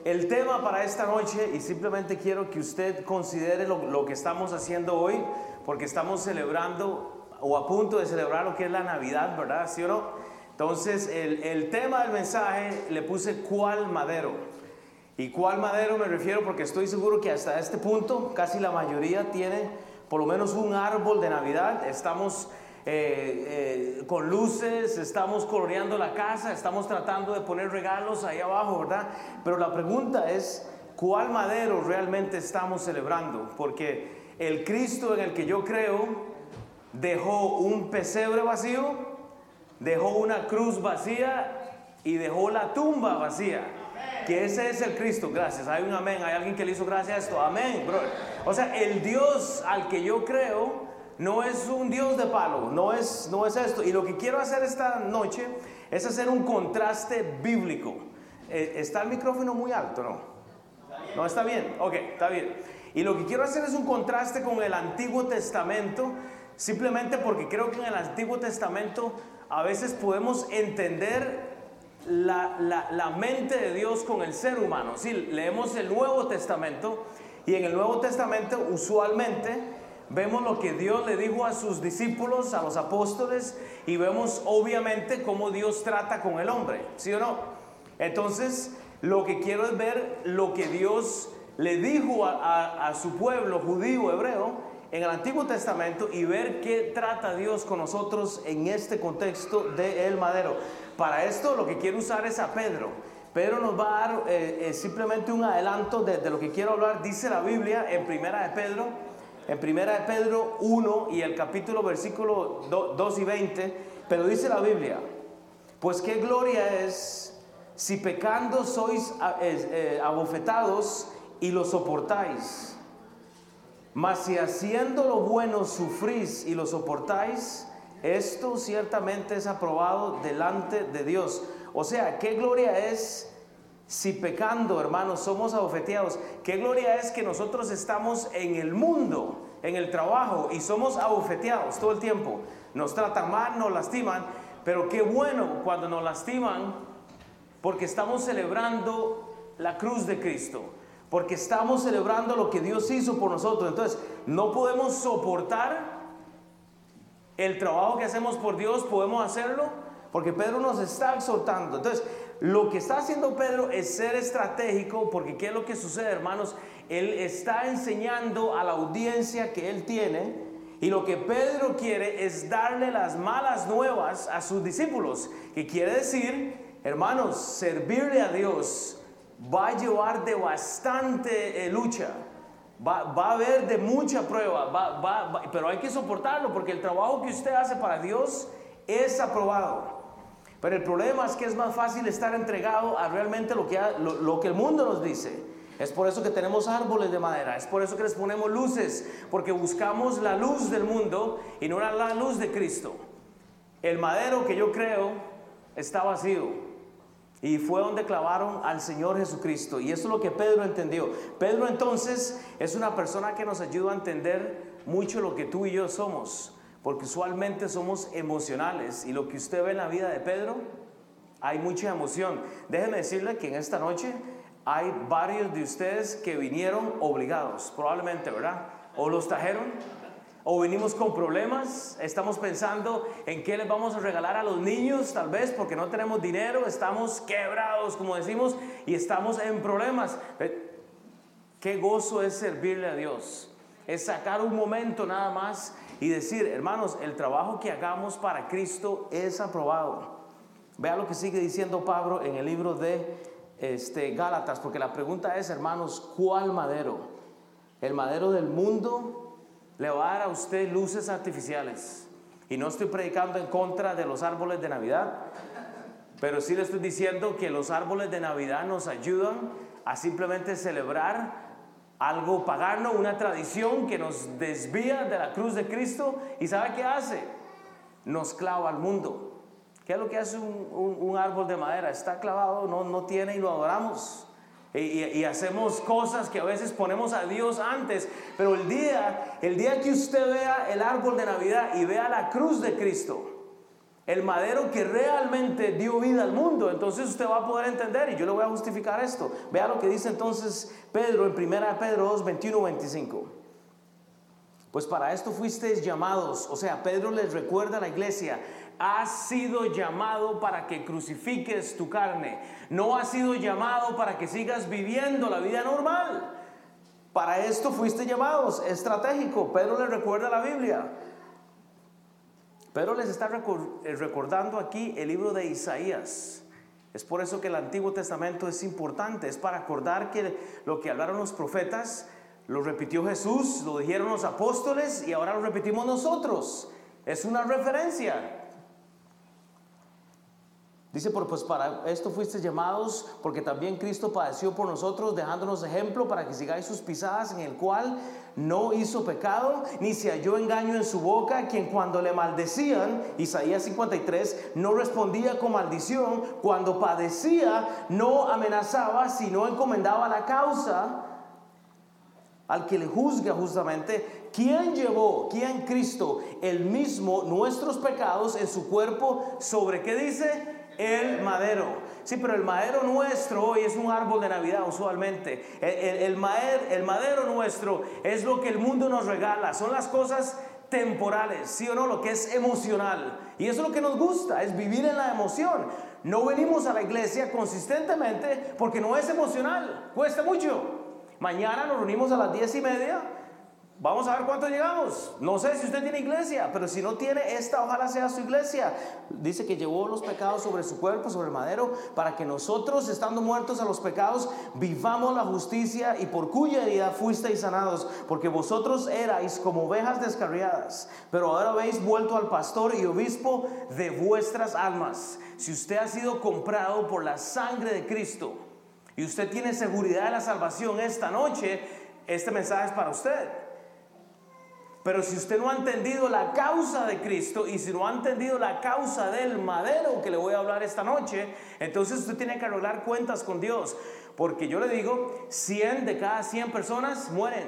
el tema para esta noche, y simplemente quiero que usted considere lo que estamos haciendo hoy, porque estamos celebrando o a punto de celebrar lo que es la Navidad, ¿verdad? ¿Sí o no? Entonces, el tema del mensaje le puse ¿cuál madero? ¿Y cuál madero me refiero? Porque estoy seguro que hasta este punto casi la mayoría tiene por lo menos un árbol de Navidad. Estamos con luces, estamos coloreando la casa, estamos tratando de poner regalos ahí abajo, ¿verdad? Pero la pregunta es, ¿cuál madero realmente estamos celebrando? Porque el Cristo en el que yo creo dejó un pesebre vacío, dejó una cruz vacía y dejó la tumba vacía. Que ese es el Cristo. Gracias, hay un amén, hay alguien que le hizo gracias a esto, amén, bro. O sea, el Dios al que yo creo no es un Dios de palo, no es esto. Y lo que quiero hacer esta noche es hacer un contraste bíblico. ¿Está el micrófono muy alto, no? ¿No está bien? Ok, está bien. Y lo que quiero hacer es un contraste con el Antiguo Testamento, simplemente porque creo que en el Antiguo Testamento a veces podemos entender la mente de Dios con el ser humano. Sí, leemos el Nuevo Testamento y en el Nuevo Testamento usualmente vemos lo que Dios le dijo a sus discípulos, a los apóstoles, y vemos obviamente cómo Dios trata con el hombre, ¿sí o no? Entonces, lo que quiero es ver lo que Dios le dijo a su pueblo judío, hebreo, en el Antiguo Testamento, y ver qué trata Dios con nosotros en este contexto del madero. Para esto lo que quiero usar es a Pedro. Pedro nos va a dar simplemente un adelanto de lo que quiero hablar. Dice la Biblia en Primera de Pedro 1 y el capítulo versículo 2 y 20, pero dice la Biblia: pues qué gloria es si pecando sois abofetados y lo soportáis, mas si haciendo lo bueno sufrís y lo soportáis, esto ciertamente es aprobado delante de Dios. O sea, qué gloria es si pecando, hermanos, somos abofeteados. Qué gloria es que nosotros estamos en el mundo, en el trabajo, y somos abofeteados todo el tiempo. Nos tratan mal, nos lastiman, pero qué bueno cuando nos lastiman, porque estamos celebrando la cruz de Cristo, porque estamos celebrando lo que Dios hizo por nosotros. Entonces, no podemos soportar el trabajo que hacemos por Dios, podemos hacerlo porque Pedro nos está exhortando. Entonces, lo que está haciendo Pedro es ser estratégico, porque ¿qué es lo que sucede, hermanos? Él está enseñando a la audiencia que él tiene, y lo que Pedro quiere es darle las malas nuevas a sus discípulos, que quiere decir, hermanos, servirle a Dios va a llevar de bastante lucha. Va a haber de mucha prueba, pero hay que soportarlo, porque el trabajo que usted hace para Dios es aprobado. Pero el problema es que es más fácil estar entregado a realmente lo que el mundo nos dice. Es por eso que tenemos árboles de madera, es por eso que les ponemos luces, porque buscamos la luz del mundo y no la luz de Cristo. El madero que yo creo está vacío. Y fue donde clavaron al Señor Jesucristo. Y eso es lo que Pedro entendió. Pedro entonces es una persona que nos ayuda a entender mucho lo que tú y yo somos, porque usualmente somos emocionales. Y lo que usted ve en la vida de Pedro, hay mucha emoción. Déjeme decirle que en esta noche hay varios de ustedes que vinieron obligados, probablemente, ¿verdad? O los trajeron, o venimos con problemas, estamos pensando en qué les vamos a regalar a los niños, tal vez porque no tenemos dinero, estamos quebrados, como decimos, y estamos en problemas. Qué gozo es servirle a Dios, es sacar un momento nada más y decir, hermanos, el trabajo que hagamos para Cristo es aprobado. Vea lo que sigue diciendo Pablo en el libro de Gálatas, porque la pregunta es, hermanos, ¿cuál madero? ¿El madero del mundo le va a dar a usted luces artificiales? Y no estoy predicando en contra de los árboles de Navidad, pero sí le estoy diciendo que los árboles de Navidad nos ayudan a simplemente celebrar algo pagano, una tradición que nos desvía de la cruz de Cristo. ¿Y sabe qué hace? Nos clava al mundo. ¿Qué es lo que hace un árbol de madera? Está clavado, no tiene, y lo adoramos. Y hacemos cosas que a veces ponemos a Dios antes. Pero el día que usted vea el árbol de Navidad y vea la cruz de Cristo, El madero que realmente dio vida al mundo. Entonces usted va a poder entender, y yo le voy a justificar esto. Vea lo que dice entonces Pedro en 1 Pedro 2, 21, 25. Pues para esto fuisteis llamados. O sea, Pedro les recuerda a la iglesia: has sido llamado para que crucifiques tu carne. No has sido llamado para que sigas viviendo la vida normal. Para esto fuiste llamados. Estratégico. Pedro les recuerda la Biblia. Pedro les está recordando aquí el libro de Isaías. Es por eso que el Antiguo Testamento es importante. Es para acordar que lo que hablaron los profetas lo repitió Jesús, lo dijeron los apóstoles y ahora lo repetimos nosotros. Es una referencia. Dice, pues para esto fuisteis llamados, porque también Cristo padeció por nosotros, dejándonos ejemplo para que sigáis sus pisadas, en el cual no hizo pecado, ni se halló engaño en su boca, quien cuando le maldecían, Isaías 53, no respondía con maldición, cuando padecía, no amenazaba, sino encomendaba la causa al que le juzga justamente. ¿Quién llevó? ¿Quién? Cristo, el mismo, nuestros pecados en su cuerpo, ¿sobre qué dice? El madero. Sí, pero el madero nuestro hoy es un árbol de Navidad usualmente. El madero nuestro es lo que el mundo nos regala. Son las cosas temporales, ¿sí o no? Lo que es emocional. Y eso es lo que nos gusta, es vivir en la emoción. No venimos a la iglesia consistentemente porque no es emocional. Cuesta mucho. Mañana nos reunimos a las 10:30. Vamos a ver cuánto llegamos. No sé si usted tiene iglesia, pero si no tiene, esta ojalá sea su iglesia. Dice que llevó los pecados sobre su cuerpo, sobre el madero, para que nosotros, estando muertos a los pecados, vivamos la justicia, y por cuya herida fuisteis sanados, porque vosotros erais como ovejas descarriadas, pero ahora habéis vuelto al pastor y obispo de vuestras almas. Si usted ha sido comprado por la sangre de Cristo y usted tiene seguridad de la salvación esta noche, este mensaje es para usted. Pero si usted no ha entendido la causa de Cristo y si no ha entendido la causa del madero que le voy a hablar esta noche, entonces usted tiene que arreglar cuentas con Dios. Porque yo le digo, 100 de cada 100 personas mueren.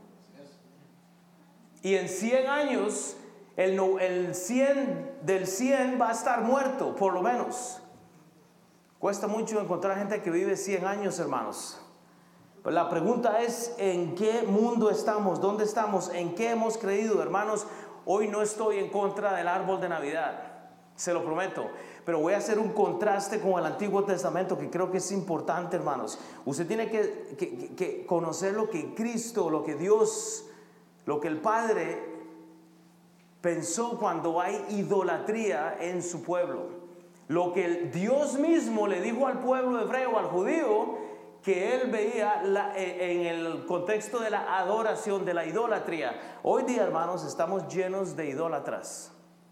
Y en 100 años, el 100 del 100 va a estar muerto, por lo menos. Cuesta mucho encontrar gente que vive 100 años, hermanos. Pero la pregunta es, ¿en qué mundo estamos? ¿Dónde estamos? ¿En qué hemos creído, hermanos? Hoy no estoy en contra del árbol de Navidad, se lo prometo. Pero voy a hacer un contraste con el Antiguo Testamento que creo que es importante, hermanos. Usted tiene que conocer lo que Cristo, lo que Dios, lo que el Padre pensó cuando hay idolatría en su pueblo. Lo que Dios mismo le dijo al pueblo hebreo, al judío, que él veía en el contexto de la adoración, de la idolatría. Hoy día, hermanos, estamos llenos de idólatras.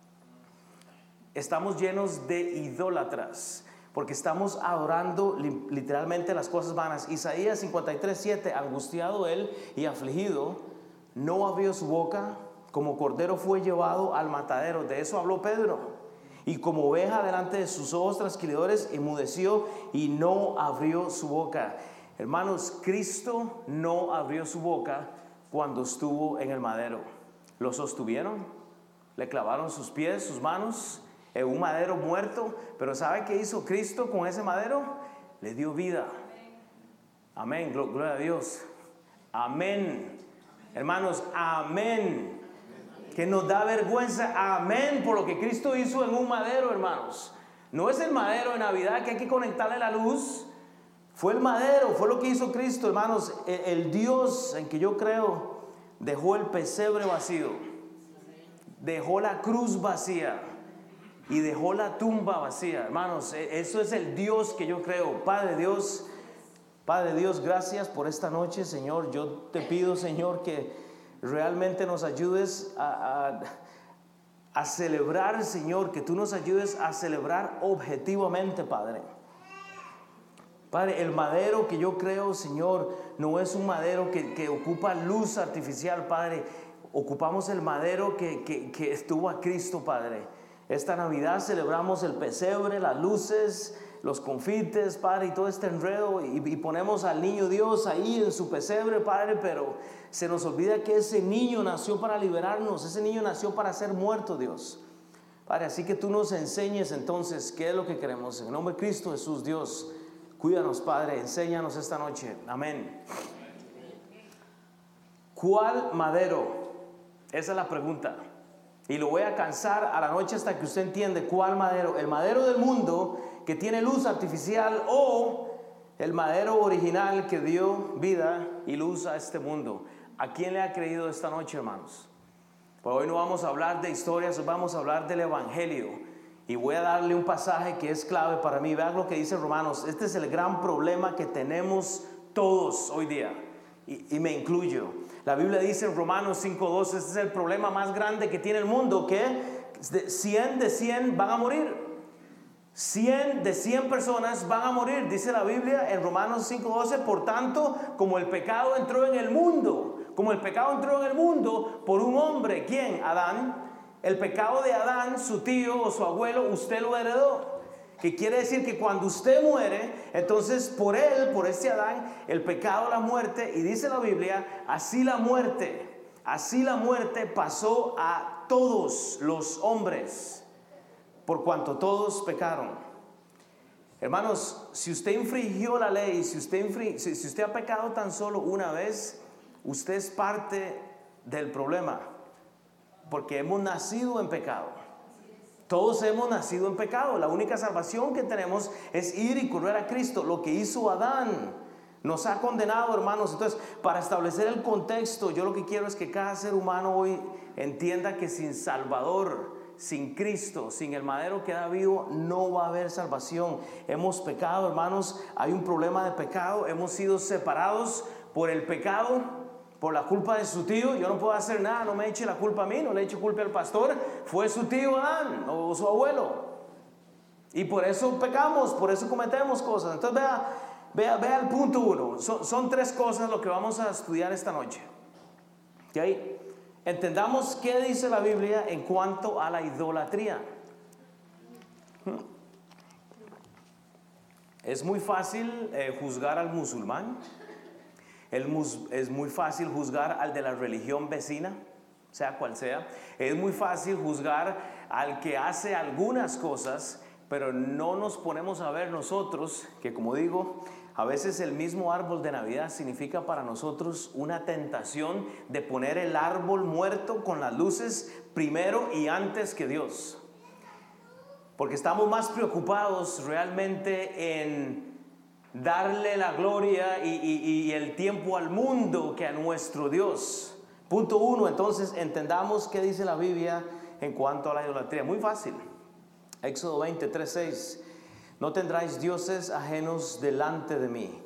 Estamos llenos de idólatras, porque estamos adorando literalmente las cosas vanas. Isaías 53:7, angustiado él y afligido, no abrió su boca, como cordero fue llevado al matadero. De eso habló Pedro. Y como oveja delante de sus ojos trasquiladores, enmudeció y no abrió su boca. Hermanos, Cristo no abrió su boca cuando estuvo en el madero. Lo sostuvieron, le clavaron sus pies, sus manos en un madero muerto. Pero ¿sabe qué hizo Cristo con ese madero? Le dio vida. Amén, gloria a Dios. Amén. Hermanos, amén. Que nos da vergüenza, amén, por lo que Cristo hizo en un madero, hermanos. No es el madero de Navidad que hay que conectarle la luz. Fue el madero, fue lo que hizo Cristo, hermanos. El Dios en que yo creo dejó el pesebre vacío, dejó la cruz vacía y dejó la tumba vacía, hermanos. Eso es el Dios que yo creo. Padre Dios, gracias por esta noche, Señor. Yo te pido, Señor, que realmente nos ayudes a celebrar, Señor, que tú nos ayudes a celebrar objetivamente, Padre. Padre, el madero que yo creo, Señor, no es un madero que ocupa luz artificial, Padre. Ocupamos el madero que estuvo a Cristo, Padre. Esta Navidad celebramos el pesebre, las luces, los confites, Padre, y todo este enredo, y ponemos al niño Dios ahí en su pesebre, Padre, pero se nos olvida que ese niño nació para liberarnos, ese niño nació para ser muerto, Dios. Padre, así que tú nos enseñes entonces qué es lo que queremos. En el nombre de Cristo Jesús, Dios, cuídanos, Padre, enséñanos esta noche. Amén. ¿Cuál madero? Esa es la pregunta. Y lo voy a cansar a la noche hasta que usted entiende cuál madero. El madero del mundo que tiene luz artificial o el madero original que dio vida y luz a este mundo. ¿A quién le ha creído esta noche, hermanos? Pues hoy no vamos a hablar de historias, hoy vamos a hablar del Evangelio. Y voy a darle un pasaje que es clave para mí. Vean lo que dice Romanos. Este es el gran problema que tenemos todos hoy día. Y me incluyo. La Biblia dice en Romanos 5:12, este es el problema más grande que tiene el mundo, que 100 de 100 van a morir. 100 de 100 personas van a morir, dice la Biblia en Romanos 5:12. Por tanto, como el pecado entró en el mundo, por un hombre, ¿quién? Adán. El pecado de Adán, su tío o su abuelo, usted lo heredó. Que quiere decir que cuando usted muere, entonces por él, por este Adán, el pecado, la muerte, y dice la Biblia, así la muerte pasó a todos los hombres, por cuanto todos pecaron. Hermanos, si usted infringió la ley, si usted ha pecado tan solo una vez, usted es parte del problema, porque hemos nacido en pecado. Todos hemos nacido en pecado. La única salvación que tenemos es ir y correr a Cristo. Lo que hizo Adán nos ha condenado, hermanos. Entonces, para establecer el contexto, yo lo que quiero es que cada ser humano hoy entienda que sin Salvador, sin Cristo, sin el madero que da vivo, no va a haber salvación. Hemos pecado, hermanos. Hay un problema de pecado. Hemos sido separados por el pecado, por la culpa de su tío. Yo no puedo hacer nada, no me eche la culpa a mí, no le eche culpa al pastor. Fue su tío Adán o su abuelo. Y por eso pecamos, por eso cometemos cosas. Entonces vea el punto 1. Son 3 cosas lo que vamos a estudiar esta noche. ¿Okay? Entendamos qué dice la Biblia en cuanto a la idolatría. Es muy fácil juzgar al musulmán. Es muy fácil juzgar al de la religión vecina, sea cual sea. Es muy fácil juzgar al que hace algunas cosas, pero no nos ponemos a ver nosotros, que como digo, a veces el mismo árbol de Navidad significa para nosotros una tentación de poner el árbol muerto con las luces primero y antes que Dios. Porque estamos más preocupados realmente en darle la gloria y el tiempo al mundo que a nuestro Dios. Punto 1, entonces entendamos qué dice la Biblia en cuanto a la idolatría. Muy fácil. Éxodo 23:6. No tendráis dioses ajenos delante de mí.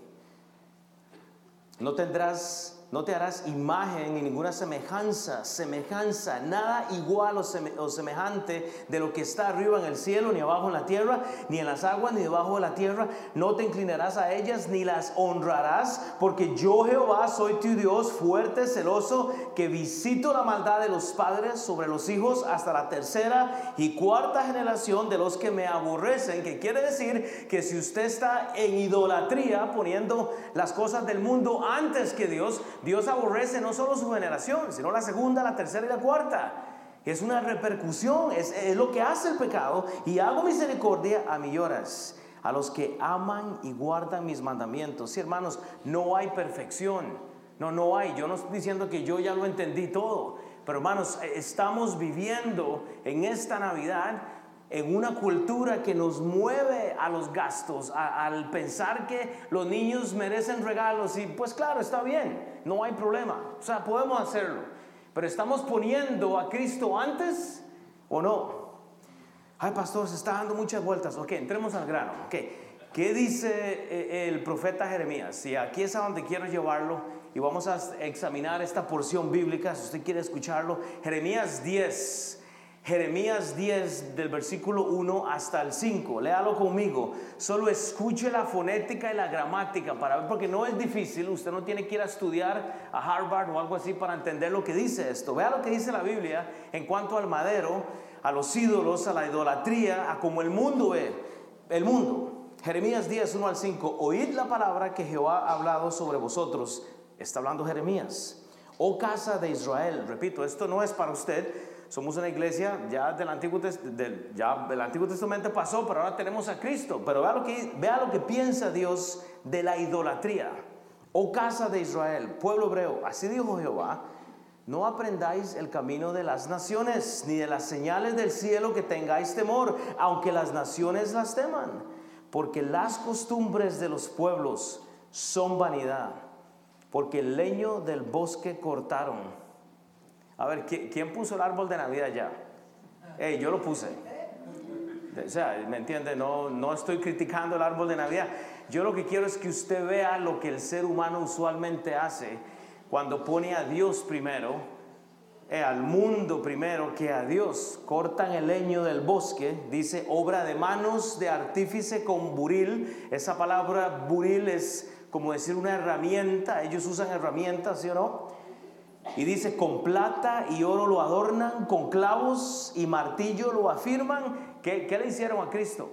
No te harás imagen ni ninguna semejanza, nada igual o semejante de lo que está arriba en el cielo, ni abajo en la tierra, ni en las aguas, ni debajo de la tierra. No te inclinarás a ellas, ni las honrarás, porque yo Jehová soy tu Dios, fuerte, celoso, que visito la maldad de los padres sobre los hijos hasta la 3ª y 4ª generación de los que me aborrecen. Que quiere decir que si usted está en idolatría, poniendo las cosas del mundo antes que Dios aborrece no solo su generación, sino la 2ª, la 3ª y la 4ª. Es una repercusión, es lo que hace el pecado. Y hago misericordia a millones, a los que aman y guardan mis mandamientos. Sí, hermanos, no hay perfección. No hay. Yo no estoy diciendo que yo ya lo entendí todo. Pero hermanos, estamos viviendo en esta Navidad en una cultura que nos mueve a los gastos, al pensar que los niños merecen regalos. Y pues claro, está bien, no hay problema, o sea, podemos hacerlo. Pero ¿estamos poniendo a Cristo antes o no? Ay, pastor, se está dando muchas vueltas. Ok, entremos al grano. ¿Qué dice el profeta Jeremías? Y aquí es a donde quiero llevarlo. Y vamos a examinar esta porción bíblica, si usted quiere escucharlo. Jeremías 10 del versículo 1 hasta el 5. Léalo conmigo. Solo escuche la fonética y la gramática para ver, porque no es difícil. Usted no tiene que ir a estudiar a Harvard o algo así para entender lo que dice esto. Vea lo que dice la Biblia en cuanto al madero, a los ídolos, a la idolatría, a cómo el mundo ve el mundo. Jeremías 10, 1 al 5. Oíd la palabra que Jehová ha hablado sobre vosotros. Está hablando Jeremías. Oh casa de Israel. Repito, esto no es para usted. somos una iglesia ya del Antiguo Testamento pasó, pero ahora tenemos a Cristo. Pero vea lo que piensa Dios de la idolatría. Oh casa de Israel, pueblo hebreo, así dijo Jehová: no aprendáis el camino de las naciones, ni de las señales del cielo que tengáis temor, aunque las naciones las teman, porque las costumbres de los pueblos son vanidad, porque el leño del bosque cortaron. A ver, ¿quién puso el árbol de Navidad ya? Yo lo puse. O sea, ¿me entiende? No estoy criticando el árbol de Navidad. Yo lo que quiero es que usted vea lo que el ser humano usualmente hace cuando pone a Dios primero, al mundo primero que a Dios. Cortan el leño del bosque, dice obra de manos de artífice con buril. Esa palabra buril es como decir una herramienta. Ellos usan herramientas, ¿sí o no? Y dice: con plata y oro lo adornan, con clavos y martillo lo afirman. ¿Qué le hicieron a Cristo?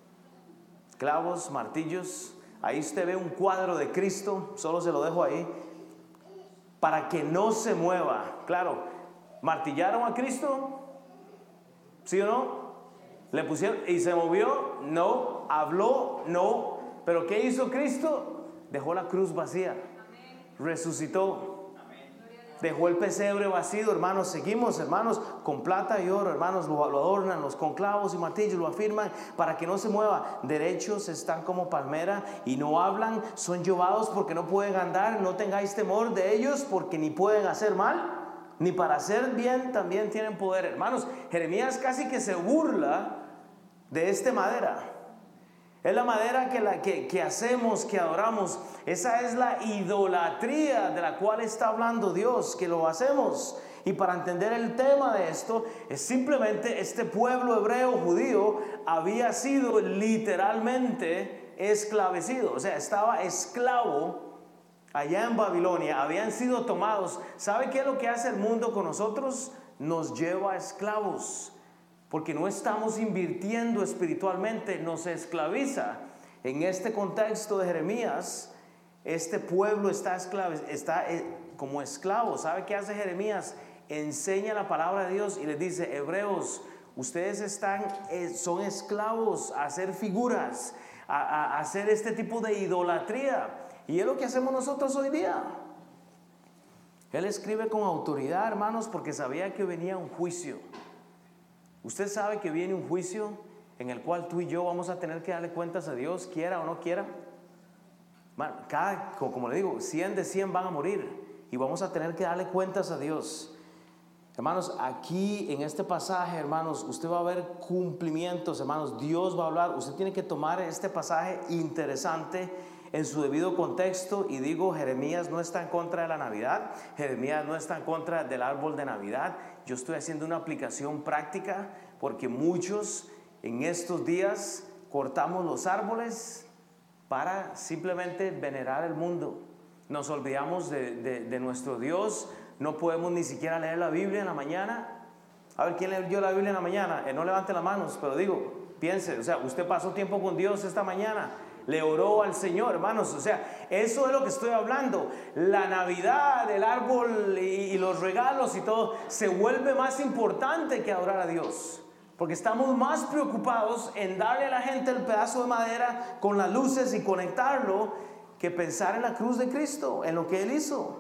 Clavos, martillos. Ahí usted ve un cuadro de Cristo, solo se lo dejo ahí, para que no se mueva. Claro, martillaron a Cristo, ¿sí o no? Le pusieron, y se movió, no. Habló, no. Pero ¿qué hizo Cristo? Dejó la cruz vacía. Resucitó. Dejó el pesebre vacío, hermanos. Seguimos, hermanos, con plata y oro, hermanos, lo adornan, con clavos y martillos lo afirman para que no se mueva. Derechos están como palmera y no hablan, son llevados porque no pueden andar. No tengáis temor de ellos, porque ni pueden hacer mal, ni para hacer bien también tienen poder. Hermanos, Jeremías casi que se burla de esta madera. Es la madera que hacemos, que adoramos. Esa es la idolatría de la cual está hablando Dios, que lo hacemos. Y para entender el tema de esto, es simplemente este pueblo hebreo judío había sido literalmente esclavecido. O sea, estaba esclavo allá en Babilonia, habían sido tomados. ¿Sabe qué es lo que hace el mundo con nosotros? Nos lleva a esclavos. Porque no estamos invirtiendo espiritualmente, nos esclaviza. En este contexto de Jeremías, este pueblo está como esclavo. ¿Sabe qué hace Jeremías? Enseña la palabra de Dios y les dice: hebreos, ustedes son esclavos a hacer figuras, a hacer este tipo de idolatría. Y es lo que hacemos nosotros hoy día. Él escribe con autoridad, hermanos, porque sabía que venía un juicio. Usted sabe que viene un juicio en el cual tú y yo vamos a tener que darle cuentas a Dios, quiera o no quiera. Como le digo, 100 de 100 van a morir y vamos a tener que darle cuentas a Dios. Hermanos, aquí en este pasaje, hermanos, usted va a ver cumplimientos, hermanos. Dios va a hablar. Usted tiene que tomar este pasaje interesante en su debido contexto. Y digo, Jeremías no está en contra de la Navidad. Jeremías no está en contra del árbol de Navidad. Yo estoy haciendo una aplicación práctica porque muchos en estos días cortamos los árboles para simplemente venerar el mundo. Nos olvidamos de nuestro Dios. No podemos ni siquiera leer la Biblia en la mañana. A ver, ¿quién leyó la Biblia en la mañana? No levante las manos, pero digo, piense, o sea, usted pasó tiempo con Dios esta mañana. Le oró al Señor, hermanos. O sea, eso es lo que estoy hablando. La Navidad, el árbol y los regalos y todo se vuelve más importante que adorar a Dios. Porque estamos más preocupados en darle a la gente el pedazo de madera con las luces y conectarlo que pensar en la cruz de Cristo, en lo que Él hizo.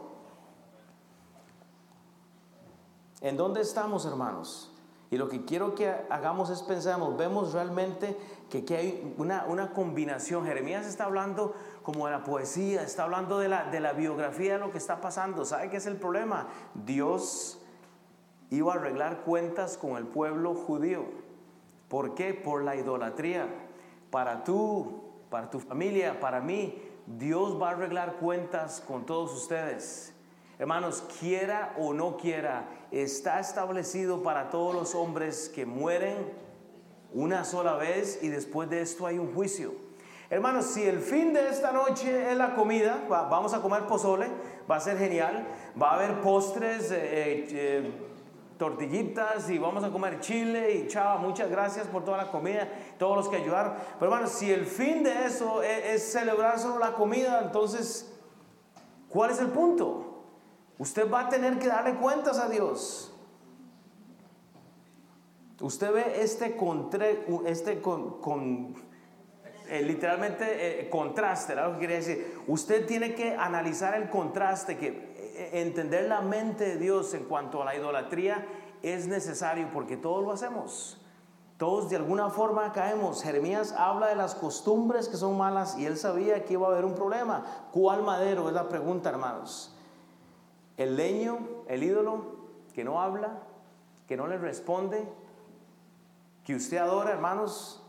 ¿En dónde estamos, hermanos? Y lo que quiero que hagamos es pensamos, vemos realmente que hay una combinación. Jeremías está hablando como de la poesía, está hablando de la biografía de lo que está pasando. ¿Sabe qué es el problema? Dios iba a arreglar cuentas con el pueblo judío. ¿Por qué? Por la idolatría. Para tu familia, para mí, Dios va a arreglar cuentas con todos ustedes. Hermanos, quiera o no quiera, está establecido para todos los hombres que mueren una sola vez y después de esto hay un juicio. Hermanos, si el fin de esta noche es la comida, vamos a comer pozole, va a ser genial, va a haber postres, tortillitas y vamos a comer chile y chava, muchas gracias por toda la comida, todos los que ayudaron. Pero hermanos, si el fin de eso es celebrar solo la comida, entonces, ¿cuál es el punto? Usted va a tener que darle cuentas a Dios. Usted ve literalmente contraste, ¿verdad? Lo que quería decir. Usted tiene que analizar el contraste, entender la mente de Dios en cuanto a la idolatría es necesario, porque todos lo hacemos. Todos de alguna forma caemos. Jeremías habla de las costumbres que son malas y él sabía que iba a haber un problema. ¿Cuál madero? Es la pregunta, hermanos. El leño, el ídolo que no habla, que no le responde, que usted adora, hermanos.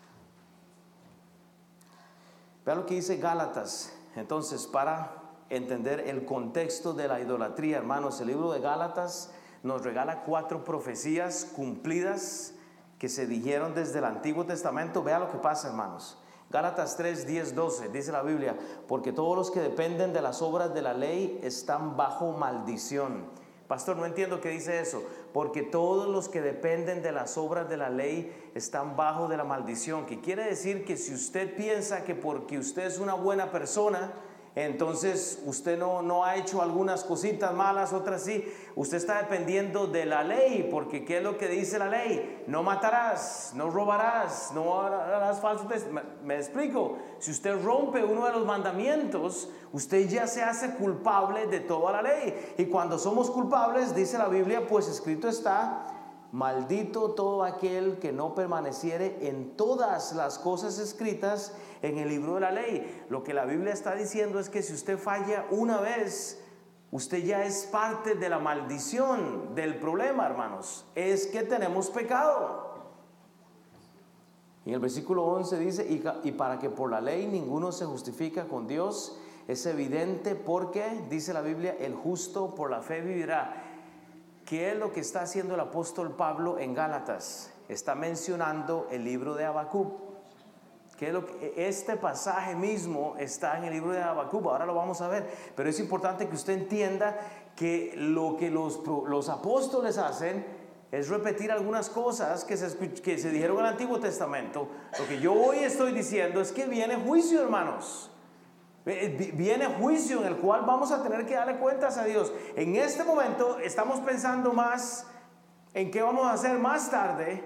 Vea lo que dice Gálatas. Entonces, para entender el contexto de la idolatría, hermanos, el libro de Gálatas nos regala 4 profecías cumplidas que se dijeron desde el Antiguo Testamento. Vea lo que pasa, hermanos. Gálatas 3, 10, 12, dice la Biblia: porque todos los que dependen de las obras de la ley están bajo maldición. Pastor, no entiendo qué dice eso. Porque todos los que dependen de las obras de la ley están bajo de la maldición. Que quiere decir que si usted piensa que porque usted es una buena persona, entonces usted no ha hecho algunas cositas malas, otras sí, usted está dependiendo de la ley. Porque ¿qué es lo que dice la ley? No matarás, no robarás, no harás falso testimonio. Me explico. Si usted rompe uno de los mandamientos, usted ya se hace culpable de toda la ley. Y cuando somos culpables, dice la Biblia, pues escrito está: maldito todo aquel que no permaneciere en todas las cosas escritas en el libro de la ley. Lo que la Biblia está diciendo es que si usted falla una vez, usted ya es parte de la maldición. Del problema, hermanos, es que tenemos pecado. Y en el versículo 11 dice: y para que por la ley ninguno se justifica con Dios, es evidente porque, dice la Biblia, el justo por la fe vivirá. ¿Qué es lo que está haciendo el apóstol Pablo en Gálatas? Está mencionando el libro de Habacuc. ¿Qué es lo que, este pasaje mismo está en el libro de Habacuc? Ahora lo vamos a ver. Pero es importante que usted entienda que lo que los apóstoles hacen es repetir algunas cosas que se dijeron en el Antiguo Testamento. Lo que yo hoy estoy diciendo es que viene juicio, hermanos. Viene juicio en el cual vamos a tener que darle cuentas a Dios. En este momento estamos pensando más en qué vamos a hacer más tarde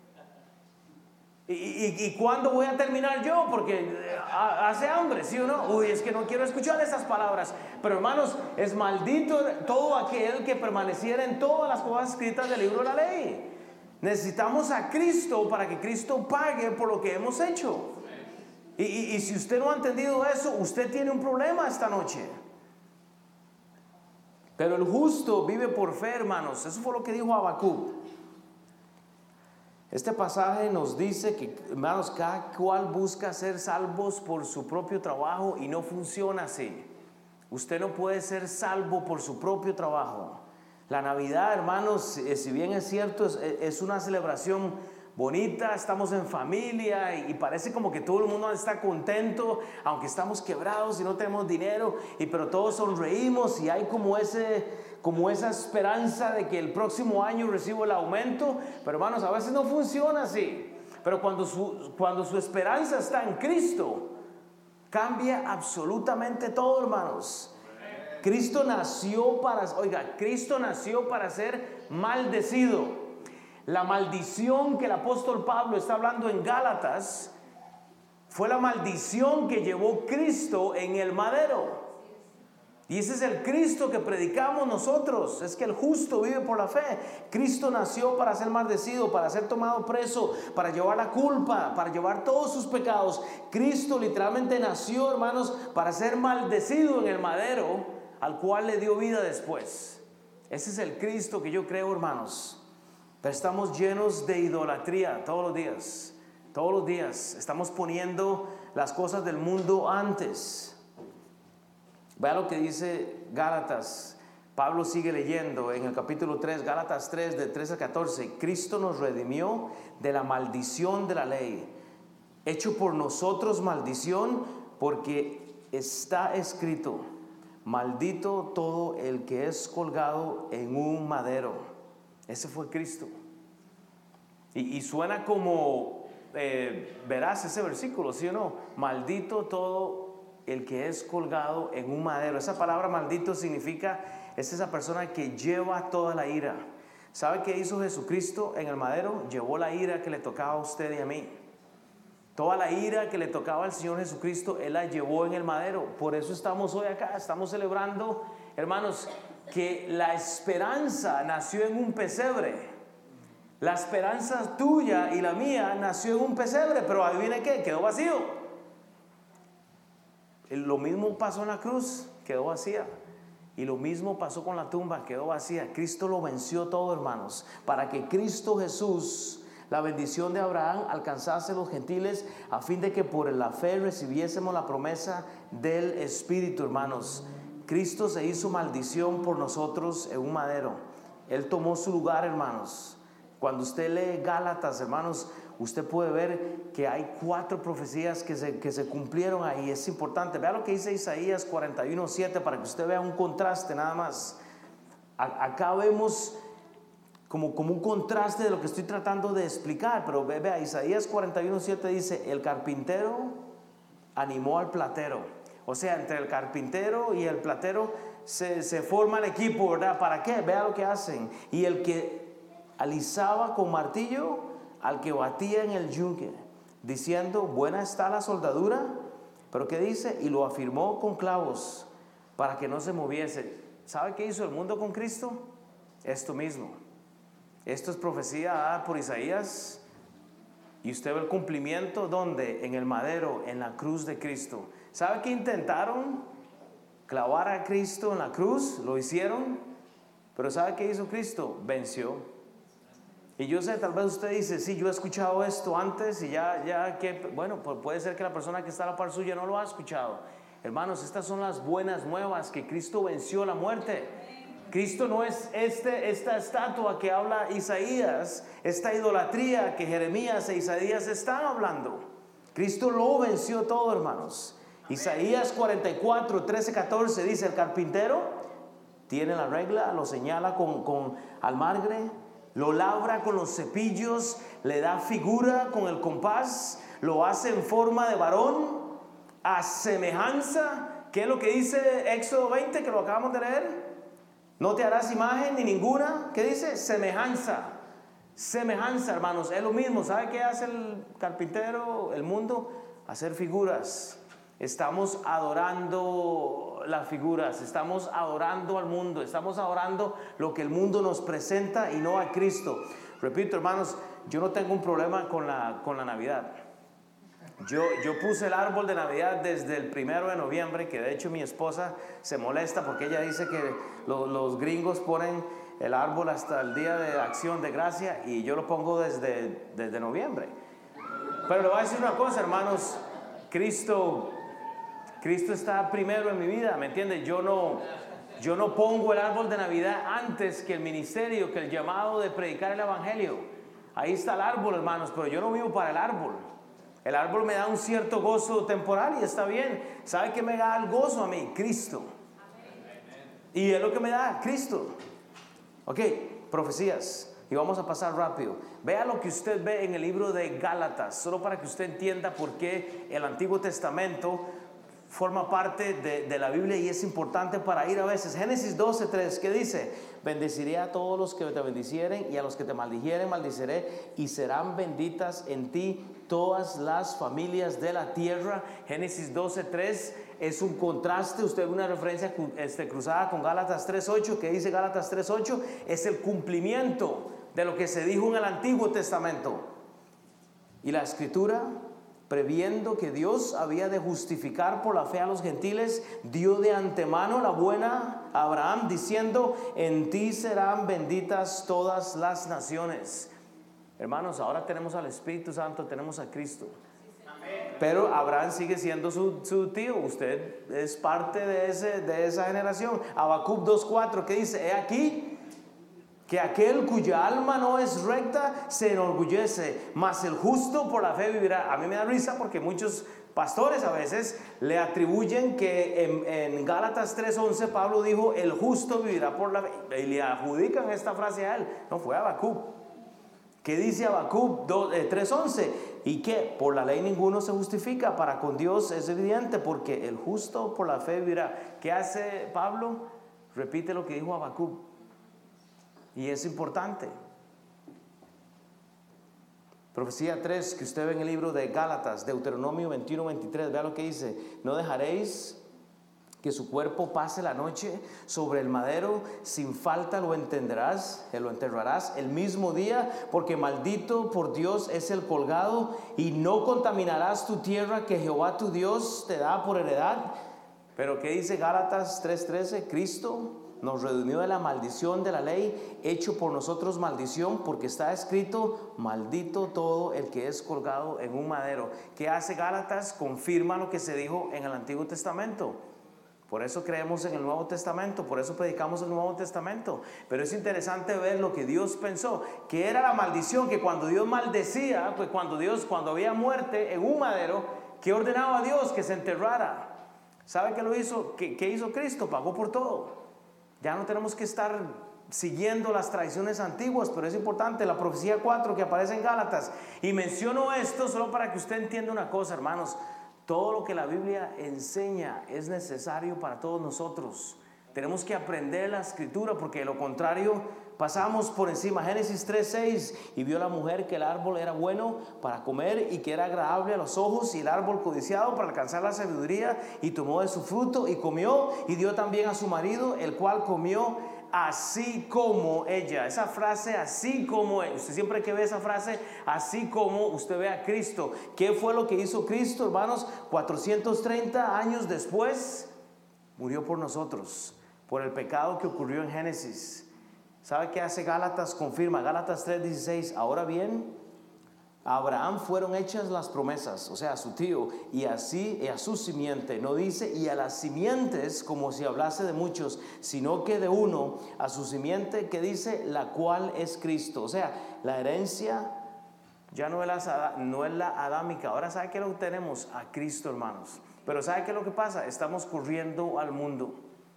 y cuándo voy a terminar yo, porque hace hambre, ¿sí o no? Uy, es que no quiero escuchar esas palabras. Pero hermanos, es maldito todo aquel que permaneciera en todas las cosas escritas del libro de la ley. Necesitamos a Cristo para que Cristo pague por lo que hemos hecho. Y si usted no ha entendido eso, usted tiene un problema esta noche. Pero el justo vive por fe, hermanos. Eso fue lo que dijo Habacuc. Este pasaje nos dice que, hermanos, cada cual busca ser salvos por su propio trabajo y no funciona así. Usted no puede ser salvo por su propio trabajo. La Navidad, hermanos, si bien es cierto, es una celebración bonita, estamos en familia y parece como que todo el mundo está contento, aunque estamos quebrados y no tenemos dinero, pero todos sonreímos y hay como esa esperanza de que el próximo año recibo el aumento. Pero hermanos, a veces no funciona así. Pero cuando su esperanza está en Cristo, cambia absolutamente todo, hermanos. Cristo nació para ser maldecido. La maldición que el apóstol Pablo está hablando en Gálatas fue la maldición que llevó Cristo en el madero. Y ese es el Cristo que predicamos nosotros. Es que el justo vive por la fe. Cristo nació para ser maldecido, para ser tomado preso, para llevar la culpa, para llevar todos sus pecados. Cristo literalmente nació, hermanos, para ser maldecido en el madero, al cual le dio vida después. Ese es el Cristo que yo creo, hermanos. Pero estamos llenos de idolatría todos los días. Todos los días estamos poniendo las cosas del mundo antes. Vea lo que dice Gálatas. Pablo sigue leyendo en el capítulo 3, Gálatas 3, de 13 a 14. Cristo nos redimió de la maldición de la ley, hecho por nosotros maldición, porque está escrito: maldito todo el que es colgado en un madero. Ese fue Cristo. Y suena como verás ese versículo, ¿sí o no? Maldito todo el que es colgado en un madero. Esa palabra maldito significa, es esa persona que lleva toda la ira. ¿Sabe qué hizo Jesucristo en el madero? Llevó la ira que le tocaba a usted y a mí. Toda la ira que le tocaba al Señor Jesucristo, Él la llevó en el madero. Por eso estamos hoy acá, estamos celebrando, hermanos, que la esperanza nació en un pesebre. La esperanza tuya y la mía nació en un pesebre, pero adivine qué, quedó vacío. Lo mismo pasó en la cruz, quedó vacía. Y lo mismo pasó con la tumba, quedó vacía. Cristo lo venció todo, hermanos, para que Cristo Jesús, la bendición de Abraham, alcanzase a los gentiles, a fin de que por la fe recibiésemos la promesa del Espíritu, hermanos. Cristo se hizo maldición por nosotros en un madero. Él tomó su lugar, hermanos. Cuando usted lee Gálatas, hermanos, usted puede ver que hay 4 profecías que se cumplieron ahí. Es importante. Vea lo que dice Isaías 41:7 para que usted vea un contraste nada más. Acá vemos como un contraste de lo que estoy tratando de explicar. Pero vea, Isaías 41:7 dice: el carpintero animó al platero. O sea, entre el carpintero y el platero se forma el equipo, ¿verdad? ¿Para qué? Vea lo que hacen. Y el que alisaba con martillo al que batía en el yunque, diciendo: buena está la soldadura. Pero ¿qué dice? Y lo afirmó con clavos para que no se moviese. ¿Sabe qué hizo el mundo con Cristo? Esto mismo. Esto es profecía dada por Isaías. Y usted ve el cumplimiento, ¿dónde? En el madero, en la cruz de Cristo. ¿Sabe qué intentaron? Clavar a Cristo en la cruz. Lo hicieron. Pero ¿sabe qué hizo Cristo? Venció. Y yo sé, tal vez usted dice: sí, yo he escuchado esto antes y que, bueno, pues puede ser que la persona que está a la par suya no lo ha escuchado. Hermanos, estas son las buenas nuevas, que Cristo venció la muerte. Cristo no es esta estatua que habla Isaías, esta idolatría que Jeremías e Isaías están hablando. Cristo lo venció todo, hermanos. Isaías 44, 13, 14 dice: el carpintero tiene la regla, lo señala con almagre, lo labra con los cepillos, le da figura con el compás, lo hace en forma de varón, a semejanza. ¿Qué es lo que dice Éxodo 20, que lo acabamos de leer? No te harás imagen ni ninguna. ¿Qué dice? Semejanza. Semejanza, hermanos, es lo mismo. ¿Sabe qué hace el carpintero, el mundo? Hacer figuras. Estamos adorando las figuras, estamos adorando al mundo, estamos adorando lo que el mundo nos presenta y no a Cristo. Repito, hermanos, yo no tengo un problema con la Navidad. Yo puse el árbol de Navidad desde el 1 de noviembre, que de hecho mi esposa se molesta porque ella dice que los gringos ponen el árbol hasta el día de Acción de Gracia, y yo lo pongo desde noviembre. Pero le voy a decir una cosa, hermanos, Cristo está primero en mi vida, ¿me entiende? Yo no pongo el árbol de Navidad antes que el ministerio, que el llamado de predicar el evangelio. Ahí está el árbol, hermanos, pero yo no vivo para el árbol. El árbol me da un cierto gozo temporal y está bien. ¿Sabe qué me da el gozo a mí? Cristo. Y es lo que me da Cristo. Ok, profecías. Y vamos a pasar rápido. Vea lo que usted ve en el libro de Gálatas, solo para que usted entienda por qué el Antiguo Testamento forma parte de la Biblia y es importante para ir a veces. Génesis 12:3, ¿qué dice? Bendeciré a todos los que te bendicieren, y a los que te maldijeren maldiciré, y serán benditas en ti todas las familias de la tierra. Génesis 12:3 es un contraste. Usted ve una referencia cruzada con Gálatas 3:8. ¿Qué dice Gálatas 3:8? Es el cumplimiento de lo que se dijo en el Antiguo Testamento. Y la Escritura, previendo que Dios había de justificar por la fe a los gentiles, dio de antemano la buena a Abraham, diciendo: en ti serán benditas todas las naciones. Hermanos, ahora tenemos al Espíritu Santo, tenemos a Cristo. Pero Abraham sigue siendo su tío. Usted es parte de esa generación. Habacuc 2:4, ¿qué dice? He aquí que aquel cuya alma no es recta se enorgullece, mas el justo por la fe vivirá. A mí me da risa porque muchos pastores a veces le atribuyen que en Gálatas 3:11 Pablo dijo: el justo vivirá por la fe, y le adjudican esta frase a él. No, fue Habacuc. ¿Qué dice Habacuc 3:11? Y que por la ley ninguno se justifica, para con Dios es evidente, porque el justo por la fe vivirá. ¿Qué hace Pablo? Repite lo que dijo Habacuc. Y es importante. Profecía 3 que usted ve en el libro de Gálatas, Deuteronomio 21-23, vea lo que dice: no dejaréis que su cuerpo pase la noche sobre el madero, sin falta lo enterrarás el mismo día, porque maldito por Dios es el colgado, y no contaminarás tu tierra que Jehová tu Dios te da por heredad. Pero ¿qué dice Gálatas 3:13? Cristo nos redimió de la maldición de la ley, hecho por nosotros maldición, porque está escrito: maldito todo el que es colgado en un madero. ¿Qué hace Gálatas? Confirma lo que se dijo en el Antiguo Testamento. Por eso creemos en el Nuevo Testamento, por eso predicamos el Nuevo Testamento. Pero es interesante ver lo que Dios pensó, que era la maldición, que cuando Dios maldecía, pues cuando había muerte en un madero, ¿qué ordenaba Dios? Que se enterrara. ¿Sabe qué lo hizo? ¿Qué hizo Cristo? Pagó por todo. Ya no tenemos que estar siguiendo las tradiciones antiguas, pero es importante la profecía 4 que aparece en Gálatas. Y menciono esto solo para que usted entienda una cosa, hermanos. Todo lo que la Biblia enseña es necesario para todos nosotros. Tenemos que aprender la escritura, porque de lo contrario pasamos por encima. Génesis 3:6: y vio la mujer que el árbol era bueno para comer y que era agradable a los ojos, y el árbol codiciado para alcanzar la sabiduría, y tomó de su fruto y comió, y dio también a su marido, el cual comió así como ella. Esa frase, así como ella, usted siempre que ve esa frase, así como, usted ve a Cristo. ¿Qué fue lo que hizo Cristo, hermanos? 430 años después murió por nosotros, por el pecado que ocurrió en Génesis. ¿Sabe qué hace Gálatas? Confirma, Gálatas 3:16: ahora bien, a Abraham fueron hechas las promesas, o sea, a su tío, y así a su simiente. No dice y a las simientes, como si hablase de muchos, sino que de uno, a su simiente, que dice, la cual es Cristo. O sea, la herencia ya no es la adámica. Ahora, ¿sabe qué es lo que tenemos? A Cristo, hermanos. Pero ¿sabe qué es lo que pasa? Estamos corriendo al mundo.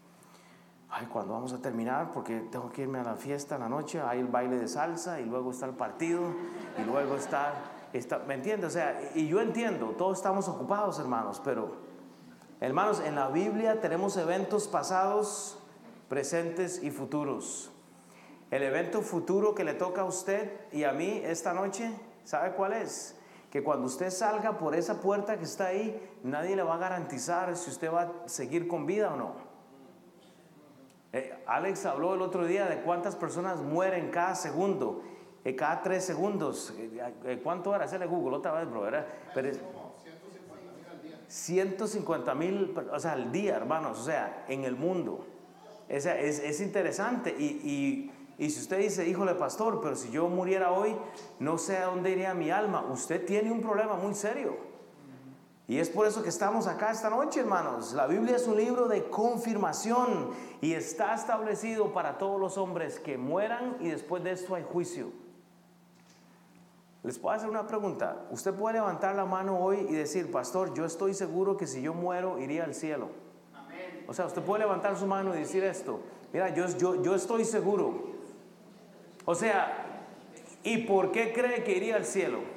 Ay, ¿cuándo vamos a terminar? Porque tengo que irme a la fiesta en la noche, hay el baile de salsa, y luego está el partido, y luego está ¿me entiende? O sea, y yo entiendo, todos estamos ocupados, hermanos, pero, hermanos, en la Biblia tenemos eventos pasados, presentes y futuros. El evento futuro que le toca a usted y a mí esta noche, ¿sabe cuál es? Que cuando usted salga por esa puerta que está ahí, nadie le va a garantizar si usted va a seguir con vida o no. Alex habló el otro día de cuántas personas mueren cada segundo, cada 3 segundos. ¿Cuánto era? Hacerle Google otra vez, bro. Pero 150,000, o sea, al día, hermanos, o sea, en el mundo. Es interesante. Y si usted dice, híjole, pastor, pero si yo muriera hoy, no sé a dónde iría mi alma. Usted tiene un problema muy serio. Y es por eso que estamos acá esta noche, hermanos. La Biblia es un libro de confirmación y está establecido para todos los hombres que mueran, y después de esto hay juicio. Les puedo hacer una pregunta. Usted puede levantar la mano hoy y decir, pastor, yo estoy seguro que si yo muero iría al cielo. Amén. O sea, usted puede levantar su mano y decir esto: mira, yo estoy seguro. O sea, ¿y por qué cree que iría al cielo?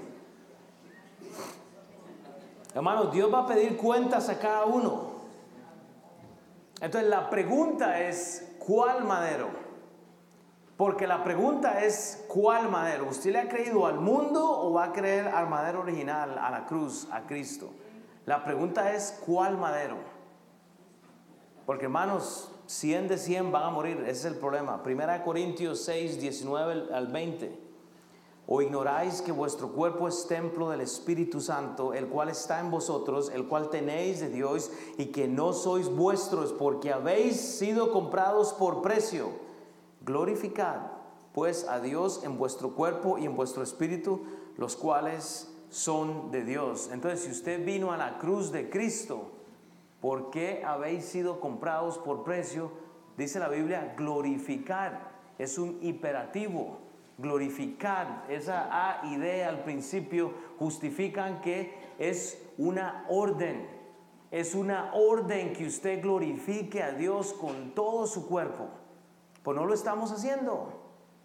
Hermanos, Dios va a pedir cuentas a cada uno. Entonces la pregunta es, ¿cuál madero? Porque la pregunta es, ¿cuál madero? ¿Usted le ha creído al mundo o va a creer al madero original, a la cruz, a Cristo? La pregunta es, ¿cuál madero? Porque, hermanos, 100 de 100 van a morir. Ese es el problema. 1 Corintios 6, 19 al 20. ¿O ignoráis que vuestro cuerpo es templo del Espíritu Santo, el cual está en vosotros, el cual tenéis de Dios, y que no sois vuestros, porque habéis sido comprados por precio? Glorificad pues a Dios en vuestro cuerpo y en vuestro espíritu, los cuales son de Dios. Entonces, si usted vino a la cruz de Cristo, ¿por qué habéis sido comprados por precio? Dice la Biblia, glorificar. Es un imperativo. Glorificar, esa A y D al principio justifican que es una orden. Es una orden que usted glorifique a Dios con todo su cuerpo. Pues no lo estamos haciendo.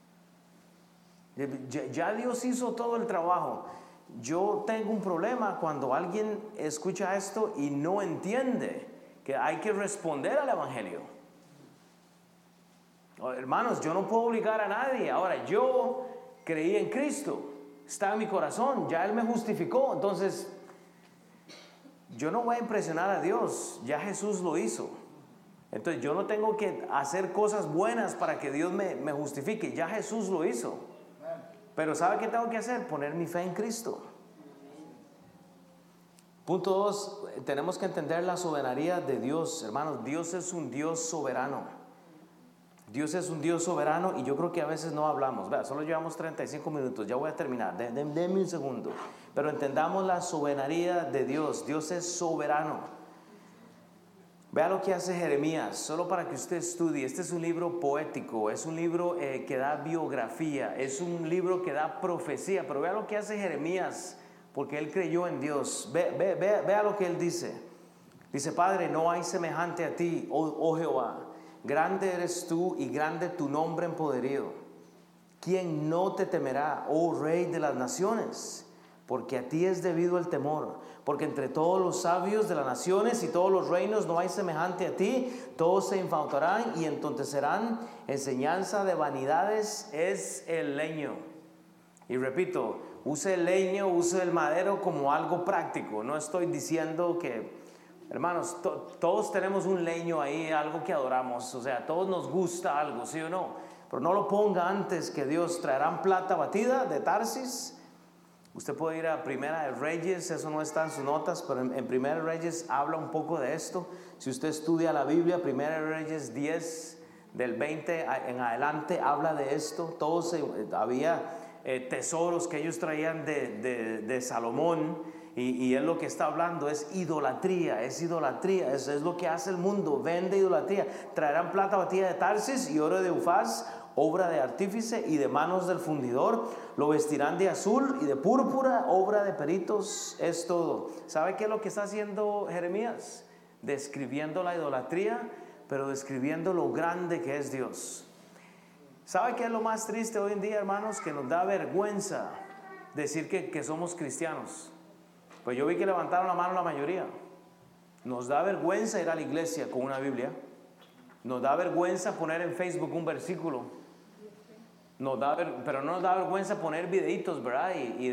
Ya Dios hizo todo el trabajo. Yo tengo un problema cuando alguien escucha esto y no entiende que hay que responder al Evangelio. Oh, hermanos, yo no puedo obligar a nadie. Ahora, yo creí en Cristo, está en mi corazón, ya Él me justificó. Entonces, yo no voy a impresionar a Dios, ya Jesús lo hizo. Entonces, yo no tengo que hacer cosas buenas para que Dios me justifique, ya Jesús lo hizo. Pero ¿sabe qué tengo que hacer? Poner mi fe en Cristo. Punto 2, tenemos que entender la soberanía de Dios. Hermanos, Dios es un Dios soberano. Dios es un Dios soberano y yo creo que a veces no hablamos. Vea, solo llevamos 35 minutos, ya voy a terminar. Denme un segundo. Pero entendamos la soberanía de Dios. Dios es soberano. Vea lo que hace Jeremías, solo para que usted estudie. Este es un libro poético, es un libro que da biografía, es un libro que da profecía. Pero vea lo que hace Jeremías, porque él creyó en Dios. Vea lo que él dice. Dice: Padre, no hay semejante a ti, oh Jehová. Grande eres tú y grande tu nombre en poderío. ¿Quién no te temerá, oh Rey de las naciones? Porque a ti es debido el temor. Porque entre todos los sabios de las naciones y todos los reinos no hay semejante a ti. Todos se infautarán y entontecerán. Enseñanza de vanidades es el leño. Y repito, use el leño, use el madero como algo práctico. No estoy diciendo que, hermanos, todos tenemos un leño ahí, algo que adoramos. O sea, a todos nos gusta algo, ¿sí o no? Pero no lo ponga antes que Dios. Traerán plata batida de Tarsis. Usted puede ir a Primera de Reyes, eso no está en sus notas, pero en Primera de Reyes habla un poco de esto. Si usted estudia la Biblia, Primera de Reyes 10, del 20 en adelante, habla de esto. Había tesoros que ellos traían de Salomón, y él lo que está hablando es idolatría, es lo que hace el mundo, vende idolatría. Traerán plata batida de Tarsis y oro de Ufaz, obra de artífice y de manos del fundidor. Lo vestirán de azul y de púrpura, obra de peritos, es todo. ¿Sabe qué es lo que está haciendo Jeremías? Describiendo la idolatría, pero describiendo lo grande que es Dios. ¿Sabe qué es lo más triste hoy en día, hermanos? Que nos da vergüenza decir que somos cristianos. Pues yo vi que levantaron la mano la mayoría. Nos da vergüenza ir a la iglesia con una Biblia. Nos da vergüenza poner en Facebook un versículo. Pero no nos da vergüenza poner videitos, ¿verdad?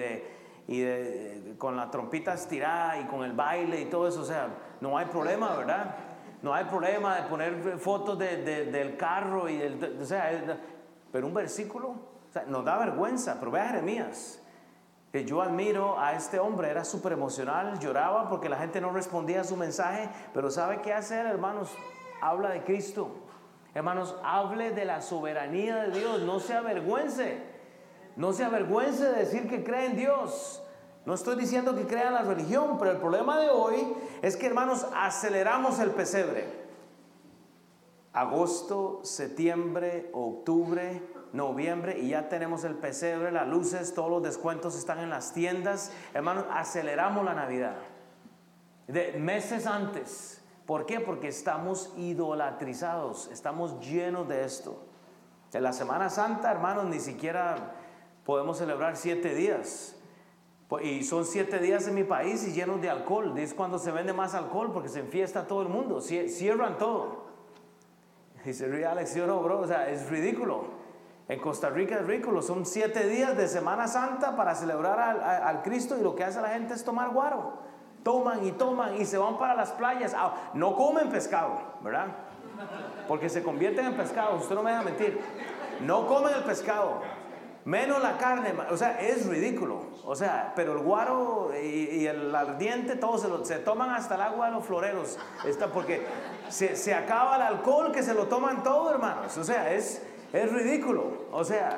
Con la trompita estirada y con el baile y todo eso. O sea, no hay problema, ¿verdad? No hay problema de poner fotos del carro pero un versículo, o sea, nos da vergüenza. Pero vea Jeremías, que yo admiro a este hombre, era súper emocional, lloraba porque la gente no respondía a su mensaje. Pero ¿sabe qué hacer, hermanos? Habla de Cristo. Hermanos, hable de la soberanía de Dios. No se avergüence. No se avergüence de decir que cree en Dios. No estoy diciendo que crea en la religión, pero el problema de hoy es que, hermanos, aceleramos el pesebre. Agosto, septiembre, octubre, noviembre, y ya tenemos el pesebre, las luces, todos los descuentos están en las tiendas. Hermanos, aceleramos la Navidad de meses antes. ¿Por qué? Porque estamos idolatrizados, estamos llenos de esto. En la Semana Santa, hermanos, ni siquiera podemos celebrar 7 días. Y son 7 días en mi país y llenos de alcohol. Es cuando se vende más alcohol, porque se enfiesta todo el mundo, cierran todo. Y se ríe Alex, ¿sí o no, bro? O sea, es ridículo. En Costa Rica es ridículo. Son 7 días de Semana Santa para celebrar al Cristo, y lo que hace la gente es tomar guaro. Toman y se van para las playas. No comen pescado, ¿verdad? Porque se convierten en pescado. Usted no me deja mentir. No comen el pescado, menos la carne. O sea, es ridículo. O sea, pero el guaro y el ardiente, todos se toman hasta el agua de los floreros. Porque se acaba el alcohol, que se lo toman todo, hermanos. O sea, es ridículo. O sea,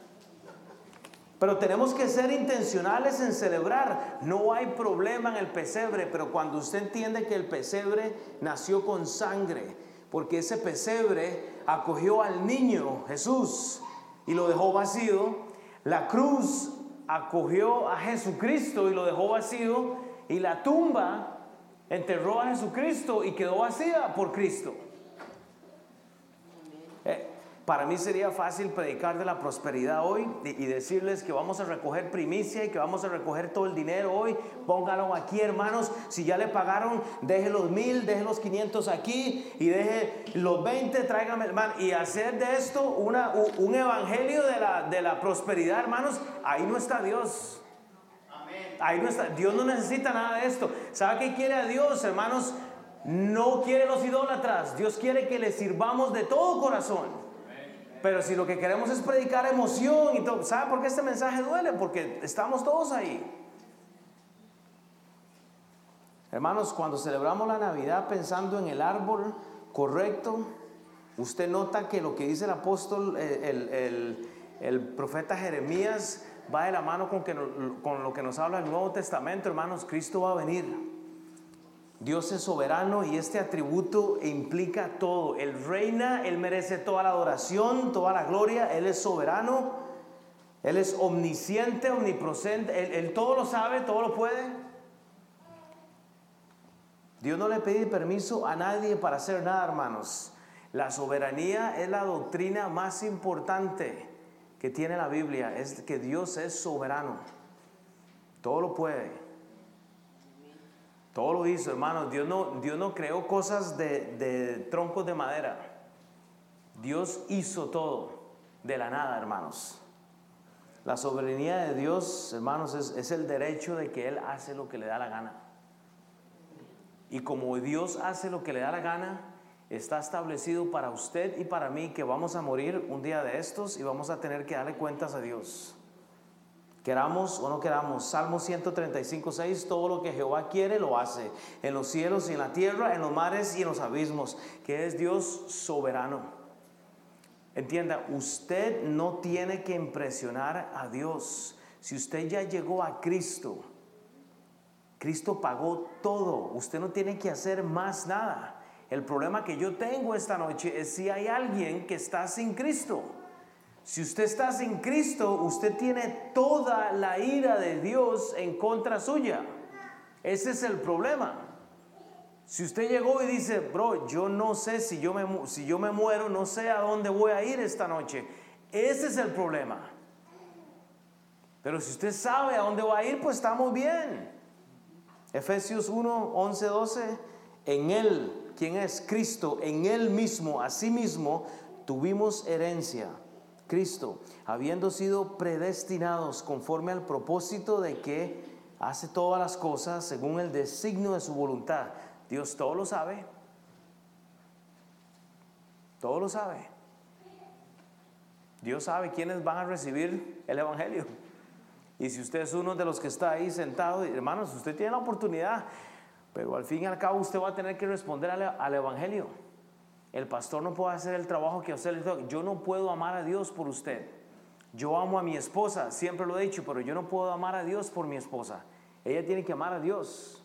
pero tenemos que ser intencionales en celebrar. No hay problema en el pesebre, pero cuando usted entiende que el pesebre nació con sangre, porque ese pesebre acogió al niño Jesús y lo dejó vacío. La cruz acogió a Jesucristo y lo dejó vacío, y la tumba enterró a Jesucristo y quedó vacía por Cristo. Para mí sería fácil predicar de la prosperidad hoy y decirles que vamos a recoger primicia y que vamos a recoger todo el dinero hoy. Póngalo aquí, hermanos. Si ya le pagaron, deje los 1,000, deje los 500 aquí y deje los 20, tráigame, hermano. Y hacer de esto un evangelio de la prosperidad, hermanos. Ahí no está Dios. Ahí no está. Dios no necesita nada de esto. ¿Sabe qué quiere a Dios, hermanos? No quiere los idólatras. Dios quiere que le sirvamos de todo corazón. Pero si lo que queremos es predicar emoción y todo, ¿sabe por qué este mensaje duele? Porque estamos todos ahí. Hermanos, cuando celebramos la Navidad pensando en el árbol correcto, usted nota que lo que dice el apóstol, el profeta Jeremías, va de la mano con lo que nos habla el Nuevo Testamento, hermanos. Cristo va a venir. Dios es soberano y este atributo implica todo. Él reina, Él merece toda la adoración, toda la gloria. Él es soberano, Él es omnisciente, omnipresente. Él todo lo sabe, todo lo puede. Dios no le pide permiso a nadie para hacer nada, hermanos. La soberanía es la doctrina más importante que tiene la Biblia. Es que Dios es soberano. Todo lo puede. Todo lo hizo, hermanos. Dios no creó cosas de troncos de madera. Dios hizo todo de la nada, hermanos. La soberanía de Dios, hermanos, es el derecho de que Él hace lo que le da la gana. Y como Dios hace lo que le da la gana, está establecido para usted y para mí que vamos a morir un día de estos y vamos a tener que darle cuentas a Dios. Queramos o no queramos. Salmo 135:6, todo lo que Jehová quiere lo hace, en los cielos y en la tierra, en los mares y en los abismos, que es Dios soberano. Entienda, usted no tiene que impresionar a Dios. Si usted ya llegó a Cristo, Cristo pagó todo. Usted no tiene que hacer más nada. El problema que yo tengo esta noche es si hay alguien que está sin Cristo. Si usted está sin Cristo, usted tiene toda la ira de Dios en contra suya. Ese es el problema. Si usted llegó y dice, bro, yo no sé si yo me muero, no sé a dónde voy a ir esta noche. Ese es el problema. Pero si usted sabe a dónde va a ir, pues estamos bien. Efesios 1, 11, 12. En Él, ¿quién es? Cristo, en Él mismo, asimismo, tuvimos herencia. Cristo, habiendo sido predestinados conforme al propósito de que hace todas las cosas según el designio de su voluntad. Dios todo lo sabe. Todo lo sabe. Dios sabe quiénes van a recibir el evangelio. Y si usted es uno de los que está ahí sentado, hermanos, usted tiene la oportunidad, pero al fin y al cabo usted va a tener que responder al evangelio. El pastor no puede hacer el trabajo que a usted le toca. Yo no puedo amar a Dios por usted. Yo amo a mi esposa, siempre lo he dicho, pero yo no puedo amar a Dios por mi esposa. Ella tiene que amar a Dios.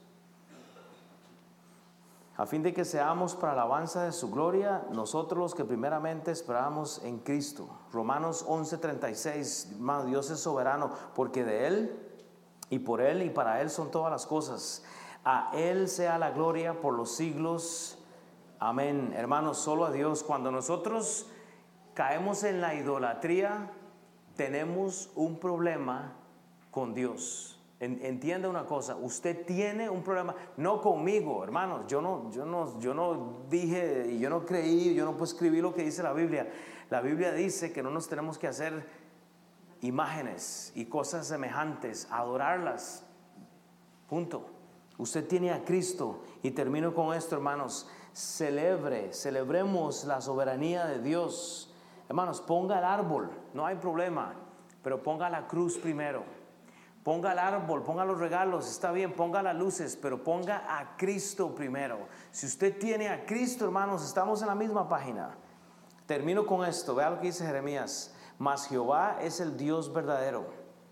A fin de que seamos para alabanza de su gloria, nosotros los que primeramente esperamos en Cristo. Romanos 11:36, hermano, Dios es soberano, porque de Él y por Él y para Él son todas las cosas. A Él sea la gloria por los siglos. Amén. Hermanos, solo a Dios. Cuando nosotros caemos en la idolatría, tenemos un problema con Dios. Entienda una cosa, usted tiene un problema, no conmigo, hermanos. Yo no dije y yo no creí, yo no puedo escribir lo que dice la Biblia. La Biblia dice que no nos tenemos que hacer imágenes y cosas semejantes, adorarlas. Punto. Usted tiene a Cristo. Y termino con esto, hermanos. Celebremos la soberanía de Dios. Hermanos, ponga el árbol, no hay problema, pero ponga la cruz primero. Ponga el árbol, ponga los regalos, está bien, ponga las luces, pero ponga a Cristo primero. Si usted tiene a Cristo, hermanos, estamos en la misma página. Termino con esto, vea lo que dice Jeremías. Mas Jehová es el Dios verdadero.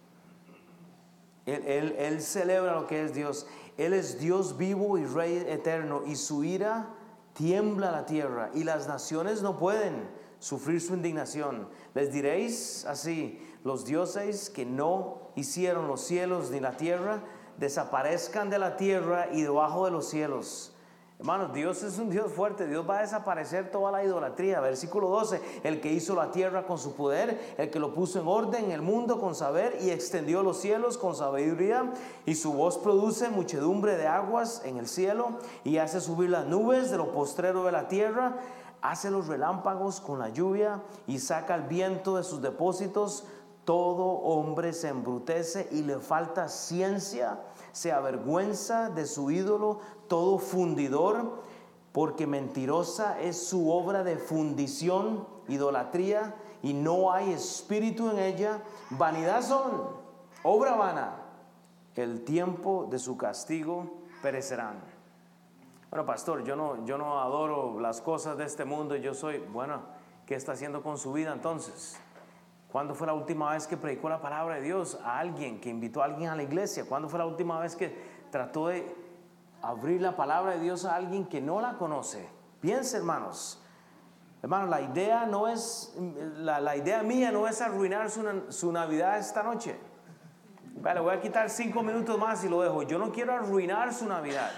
Él celebra lo que es Dios. Él es Dios vivo y Rey eterno, y su ira tiembla la tierra, y las naciones no pueden sufrir su indignación. Les diréis así: los dioses que no hicieron los cielos ni la tierra, desaparezcan de la tierra y debajo de los cielos. Hermanos, Dios es un Dios fuerte. Dios va a desaparecer toda la idolatría. Versículo 12, el que hizo la tierra con su poder, el que lo puso en orden, el mundo con saber, y extendió los cielos con sabiduría, y su voz produce muchedumbre de aguas en el cielo, y hace subir las nubes de lo postrero de la tierra, hace los relámpagos con la lluvia, y saca el viento de sus depósitos. Todo hombre se embrutece y le falta ciencia, se avergüenza de su ídolo, todo fundidor, porque mentirosa es su obra de fundición, idolatría, y no hay espíritu en ella. Vanidad son, obra vana, el tiempo de su castigo perecerán. Bueno, pastor, yo no adoro las cosas de este mundo, yo soy, bueno, ¿qué está haciendo con su vida entonces? ¿Cuándo fue la última vez que predicó la palabra de Dios a alguien, que invitó a alguien a la iglesia? ¿Cuándo fue la última vez que trató de abrir la palabra de Dios a alguien que no la conoce? Piense, hermanos. Hermanos, la idea mía no es arruinar su Navidad esta noche. Vale, voy a quitar 5 minutos más y lo dejo. Yo no quiero arruinar su Navidad.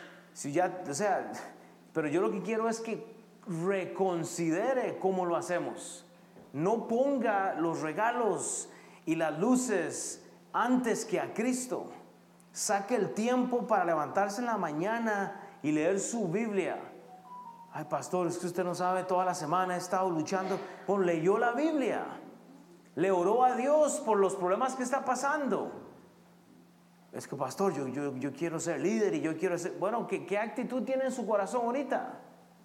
Pero yo lo que quiero es que reconsidere cómo lo hacemos. No ponga los regalos y las luces antes que a Cristo. Saque el tiempo para levantarse en la mañana y leer su Biblia. Ay, pastor, es que usted no sabe, toda la semana he estado luchando. Bueno, leyó la Biblia. Le oró a Dios por los problemas que está pasando. Es que, pastor, yo quiero ser líder y yo quiero ser... Bueno, ¿qué actitud tiene en su corazón ahorita?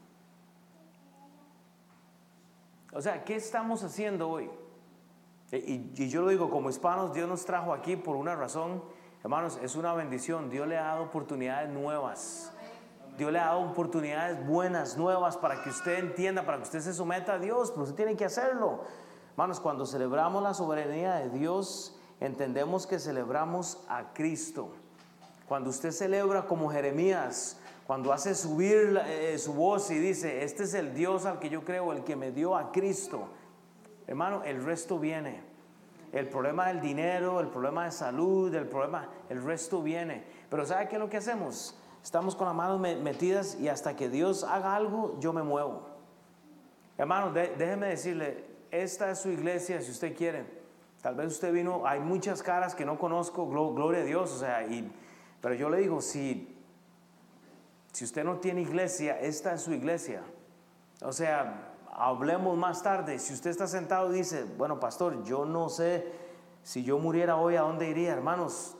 O sea, ¿qué estamos haciendo hoy? Y yo lo digo, como hispanos, Dios nos trajo aquí por una razón. Hermanos, es una bendición. Dios le ha dado oportunidades nuevas. Dios le ha dado oportunidades buenas, nuevas, para que usted entienda, para que usted se someta a Dios, pero usted tiene que hacerlo. Hermanos, cuando celebramos la soberanía de Dios, entendemos que celebramos a Cristo. Cuando usted celebra como Jeremías, cuando hace subir su voz y dice, este es el Dios al que yo creo, el que me dio a Cristo, hermano, el resto viene. El problema del dinero, el problema de salud, el resto viene. Pero ¿sabe qué es lo que hacemos? Estamos con las manos metidas y hasta que Dios haga algo, yo me muevo. Hermano, déjeme decirle, esta es su iglesia, si usted quiere. Tal vez usted vino, hay muchas caras que no conozco, gloria a Dios, o sea, pero yo le digo, si usted no tiene iglesia, esta es su iglesia. O sea, hablemos más tarde. Si usted está sentado y dice, bueno, pastor, yo no sé si yo muriera hoy, ¿a dónde iría? Hermanos,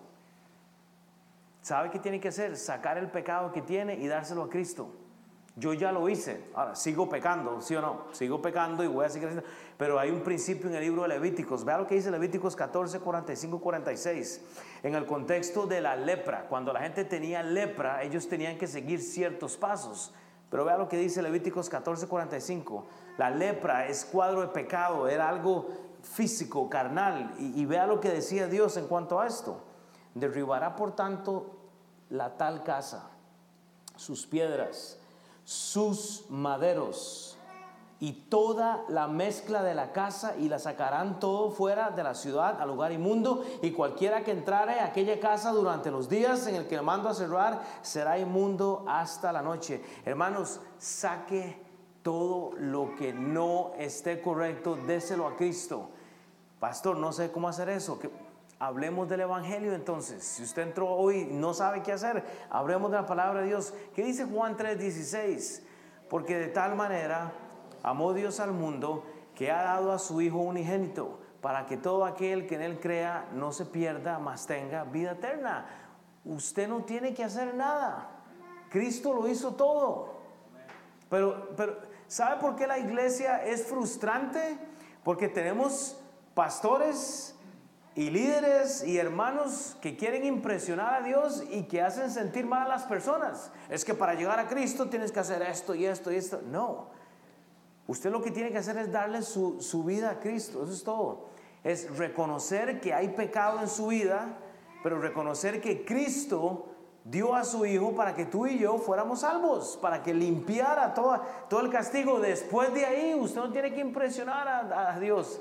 ¿sabe qué tiene que hacer? Sacar el pecado que tiene y dárselo a Cristo. Yo ya lo hice, ahora sigo pecando, ¿sí o no? Sigo pecando y voy a seguir haciendo. Pero hay un principio en el libro de Levíticos. Vea lo que dice Levíticos 14, 45, 46. En el contexto de la lepra, cuando la gente tenía lepra, ellos tenían que seguir ciertos pasos. Pero vea lo que dice Levíticos 14, 45. La lepra es cuadro de pecado, era algo físico, carnal. Y vea lo que decía Dios en cuanto a esto. Derribará por tanto la tal casa, sus piedras, sus maderos y toda la mezcla de la casa, y la sacarán todo fuera de la ciudad al lugar inmundo, y cualquiera que entrare a aquella casa durante los días en el que le mando a cerrar será inmundo hasta la noche. Hermanos, saque todo lo que no esté correcto, déselo a Cristo. Pastor, no sé cómo hacer eso. Hablemos del evangelio entonces. Si usted entró hoy y no sabe qué hacer, hablemos de la palabra de Dios. ¿Qué dice Juan 3:16? Porque de tal manera amó Dios al mundo, que ha dado a su Hijo unigénito, para que todo aquel que en él crea no se pierda, mas tenga vida eterna. Usted no tiene que hacer nada. Cristo lo hizo todo. Pero ¿sabe por qué la iglesia es frustrante? Porque tenemos pastores y líderes y hermanos que quieren impresionar a Dios y que hacen sentir mal a las personas. Es que para llegar a Cristo tienes que hacer esto y esto y esto. No. Usted lo que tiene que hacer es darle su vida a Cristo. Eso es todo. Es reconocer que hay pecado en su vida, pero reconocer que Cristo dio a su Hijo para que tú y yo fuéramos salvos, para que limpiara todo el castigo. Después de ahí, usted no tiene que impresionar a Dios.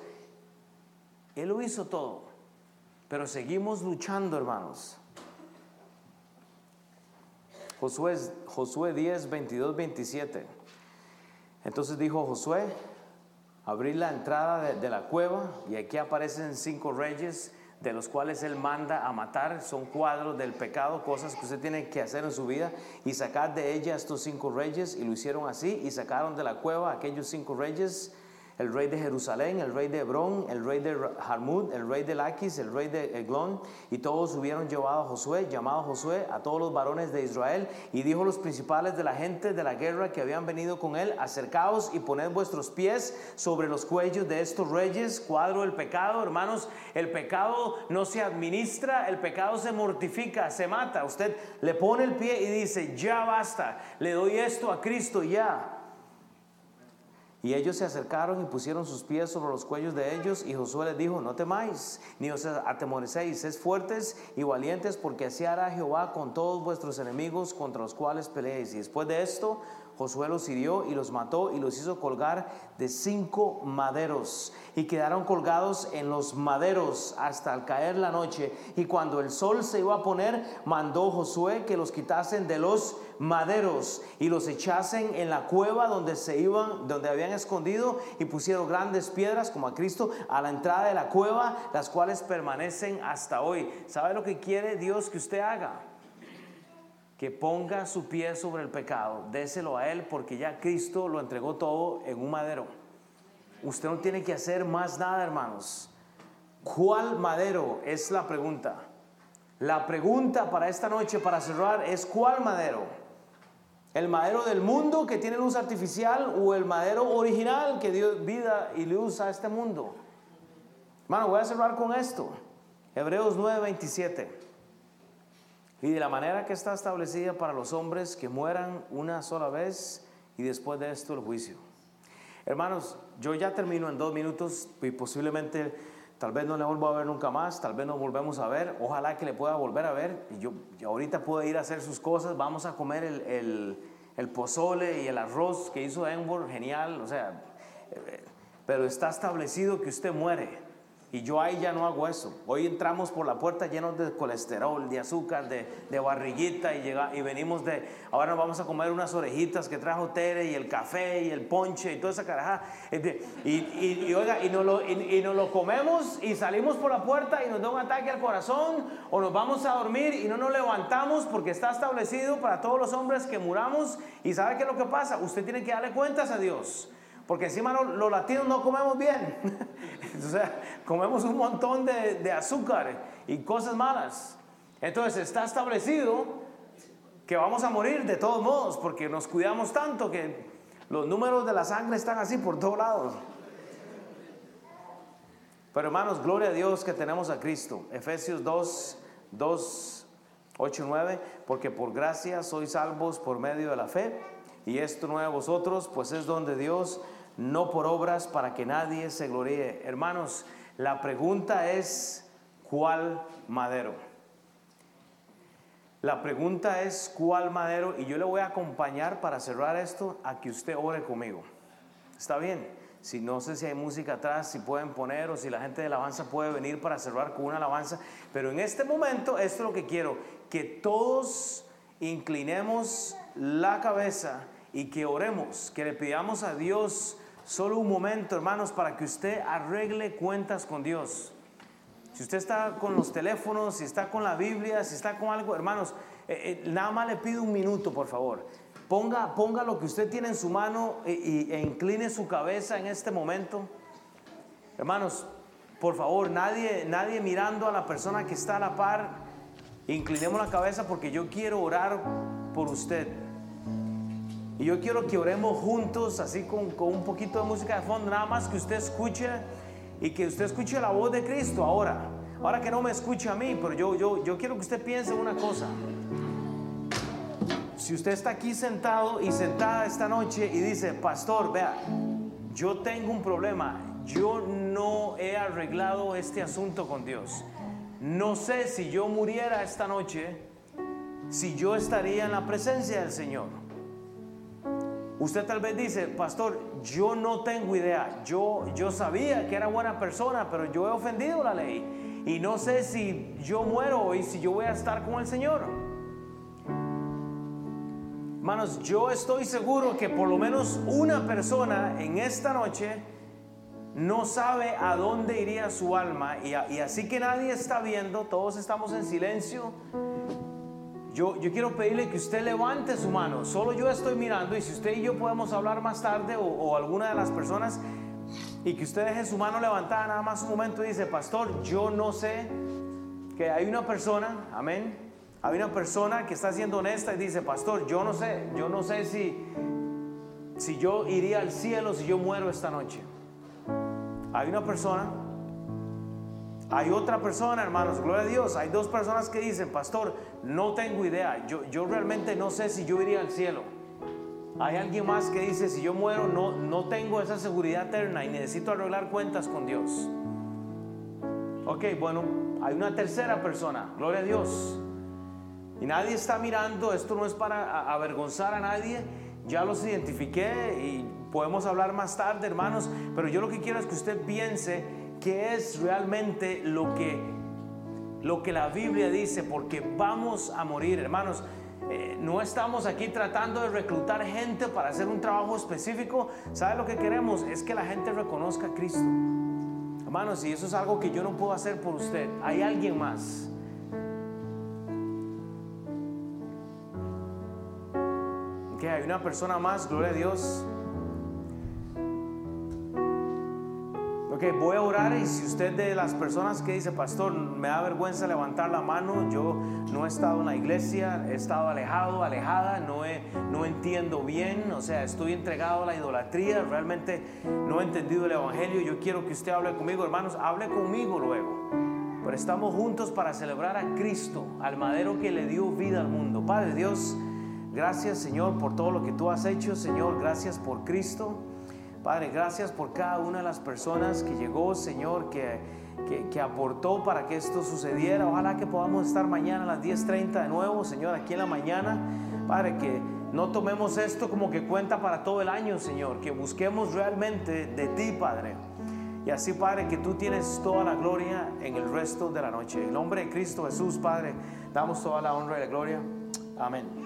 Él lo hizo todo. Pero seguimos luchando, hermanos. Josué 10, 22, 27. Entonces dijo Josué: abrir la entrada de la cueva, y aquí aparecen 5 reyes, de los cuales él manda a matar. Son cuadros del pecado, cosas que usted tiene que hacer en su vida, y sacar de ella estos 5 reyes. Y lo hicieron así, y sacaron de la cueva aquellos 5 reyes: el rey de Jerusalén, el rey de Hebrón, el rey de Jarmut, el rey de Laquis, el rey de Eglón. Y todos hubieron llevado a Josué, llamado Josué, a todos los varones de Israel, y dijo a los principales de la gente de la guerra que habían venido con él: acercaos y poned vuestros pies sobre los cuellos de estos reyes. Cuadro del pecado, hermanos. El pecado no se administra, el pecado se mortifica, se mata. Usted le pone el pie y dice: ya basta, le doy esto a Cristo ya. Y ellos se acercaron y pusieron sus pies sobre los cuellos de ellos, y Josué les dijo: no temáis, ni os atemorecéis, sed fuertes y valientes, porque así hará Jehová con todos vuestros enemigos contra los cuales peleéis. Y después de esto, Josué los hirió y los mató, y los hizo colgar de 5 maderos, y quedaron colgados en los maderos hasta al caer la noche. Y cuando el sol se iba a poner, mandó Josué que los quitasen de los maderos y los echasen en la cueva donde habían escondido, y pusieron grandes piedras como a Cristo a la entrada de la cueva, las cuales permanecen hasta hoy. ¿Sabe lo que quiere Dios que usted haga? Que ponga su pie sobre el pecado, déselo a Él, porque ya Cristo lo entregó todo en un madero. Usted no tiene que hacer más nada, hermanos. ¿Cuál madero? Es la pregunta. La pregunta para esta noche, para cerrar, es: ¿cuál madero? ¿El madero del mundo que tiene luz artificial, o el madero original que dio vida y luz a este mundo? Hermano, voy a cerrar con esto. Hebreos 9:27. Y de la manera que está establecida para los hombres que mueran una sola vez, y después de esto el juicio. Hermanos, yo ya termino en 2 minutos, y posiblemente tal vez no le vuelva a ver nunca más, tal vez nos volvemos a ver, ojalá que le pueda volver a ver, y yo ahorita puedo ir a hacer sus cosas. Vamos a comer el pozole y el arroz que hizo Enbor, genial, o sea, pero está establecido que usted muere. Y yo ahí ya no hago eso. Hoy entramos por la puerta llenos de colesterol, de azúcar, de barriguita, y venimos ahora nos vamos a comer unas orejitas que trajo Tere, y el café, y el ponche, y toda esa carajada. Oiga, y nos lo comemos, y salimos por la puerta y nos da un ataque al corazón, o nos vamos a dormir y no nos levantamos, porque está establecido para todos los hombres que muramos. ¿Y sabe qué es lo que pasa? Usted tiene que darle cuentas a Dios. Porque encima los latinos no comemos bien. O sea, comemos un montón de azúcar y cosas malas. Entonces está establecido que vamos a morir de todos modos, porque nos cuidamos tanto que los números de la sangre están así por todos lados. Pero hermanos, gloria a Dios que tenemos a Cristo. Efesios 2, 8 y 9. Porque por gracia sois salvos por medio de la fe, y esto no de vosotros, pues es don de Dios, no por obras, para que nadie se gloríe. Hermanos, la pregunta es: ¿cuál madero? La pregunta es: ¿cuál madero? Y yo le voy a acompañar para cerrar esto a que usted ore conmigo. ¿Está bien? Si no sé si hay música atrás, si pueden poner, o si la gente de alabanza puede venir para cerrar con una alabanza. Pero en este momento, esto es lo que quiero: que todos inclinemos la cabeza y que oremos, que le pidamos a Dios solo un momento, hermanos, para que usted arregle cuentas con Dios. Si usted está con los teléfonos, si está con la Biblia, si está con algo, hermanos, nada más le pido un minuto, por favor. Ponga lo que usted tiene en su mano e incline su cabeza en este momento. Hermanos, por favor, nadie mirando a la persona que está a la par. Inclinemos la cabeza, porque yo quiero orar por usted. Y yo quiero que oremos juntos, así con un poquito de música de fondo, nada más que usted escuche, y que usted escuche la voz de Cristo ahora que no me escuche a mí. Pero yo quiero que usted piense una cosa. Si usted está aquí sentado y sentada esta noche y dice: pastor, vea, yo tengo un problema, yo no he arreglado este asunto con Dios, no sé si yo muriera esta noche, si yo estaría en la presencia del Señor. Usted tal vez dice: pastor, yo no tengo idea, yo sabía que era buena persona, pero yo he ofendido la ley, y no sé si yo muero hoy, si yo voy a estar con el Señor. Hermanos, yo estoy seguro que por lo menos una persona en esta noche no sabe a dónde iría su alma, y así que nadie está viendo, todos estamos en silencio. Yo quiero pedirle que usted levante su mano. Solo yo estoy mirando, y si usted y yo podemos hablar más tarde, o alguna de las personas, y que usted deje su mano levantada nada más un momento y dice: pastor, yo no sé, que hay una persona, amén, hay una persona que está siendo honesta y dice: pastor, yo no sé si yo iría al cielo si yo muero esta noche. Hay una persona. Hay otra persona, hermanos, gloria a Dios. Hay dos personas que dicen: pastor, no tengo idea, yo realmente no sé si yo iría al cielo. Hay alguien más que dice: si yo muero no tengo esa seguridad eterna y necesito arreglar cuentas con Dios. Ok, bueno, hay una tercera persona, gloria a Dios, y nadie está mirando. Esto no es para avergonzar a nadie. Ya los identifiqué y podemos hablar más tarde, hermanos, pero yo lo que quiero es que usted piense qué es realmente lo que la Biblia dice, porque vamos a morir, hermanos. No estamos aquí tratando de reclutar gente para hacer un trabajo específico. ¿Sabe lo que queremos? Es que la gente reconozca a Cristo, hermanos, y eso es algo que yo no puedo hacer por usted. Hay alguien más. Que hay una persona más, gloria a Dios. Ok, voy a orar, y si usted de las personas que dice: pastor, me da vergüenza levantar la mano, yo no he estado en la iglesia, he estado alejada, no entiendo bien, o sea, estoy entregado a la idolatría, realmente no he entendido el evangelio, yo quiero que usted hable conmigo, hermanos, hable conmigo luego. Pero estamos juntos para celebrar a Cristo, al madero que le dio vida al mundo. Padre Dios, gracias, Señor, por todo lo que tú has hecho, Señor. Gracias por Cristo. Padre, gracias por cada una de las personas que llegó, Señor, que aportó para que esto sucediera. Ojalá que podamos estar mañana a las 10:30 de nuevo, Señor, aquí en la mañana. Padre, que no tomemos esto como que cuenta para todo el año, Señor. Que busquemos realmente de ti, Padre. Y así, Padre, que tú tienes toda la gloria en el resto de la noche. En el nombre de Cristo Jesús, Padre, damos toda la honra y la gloria. Amén.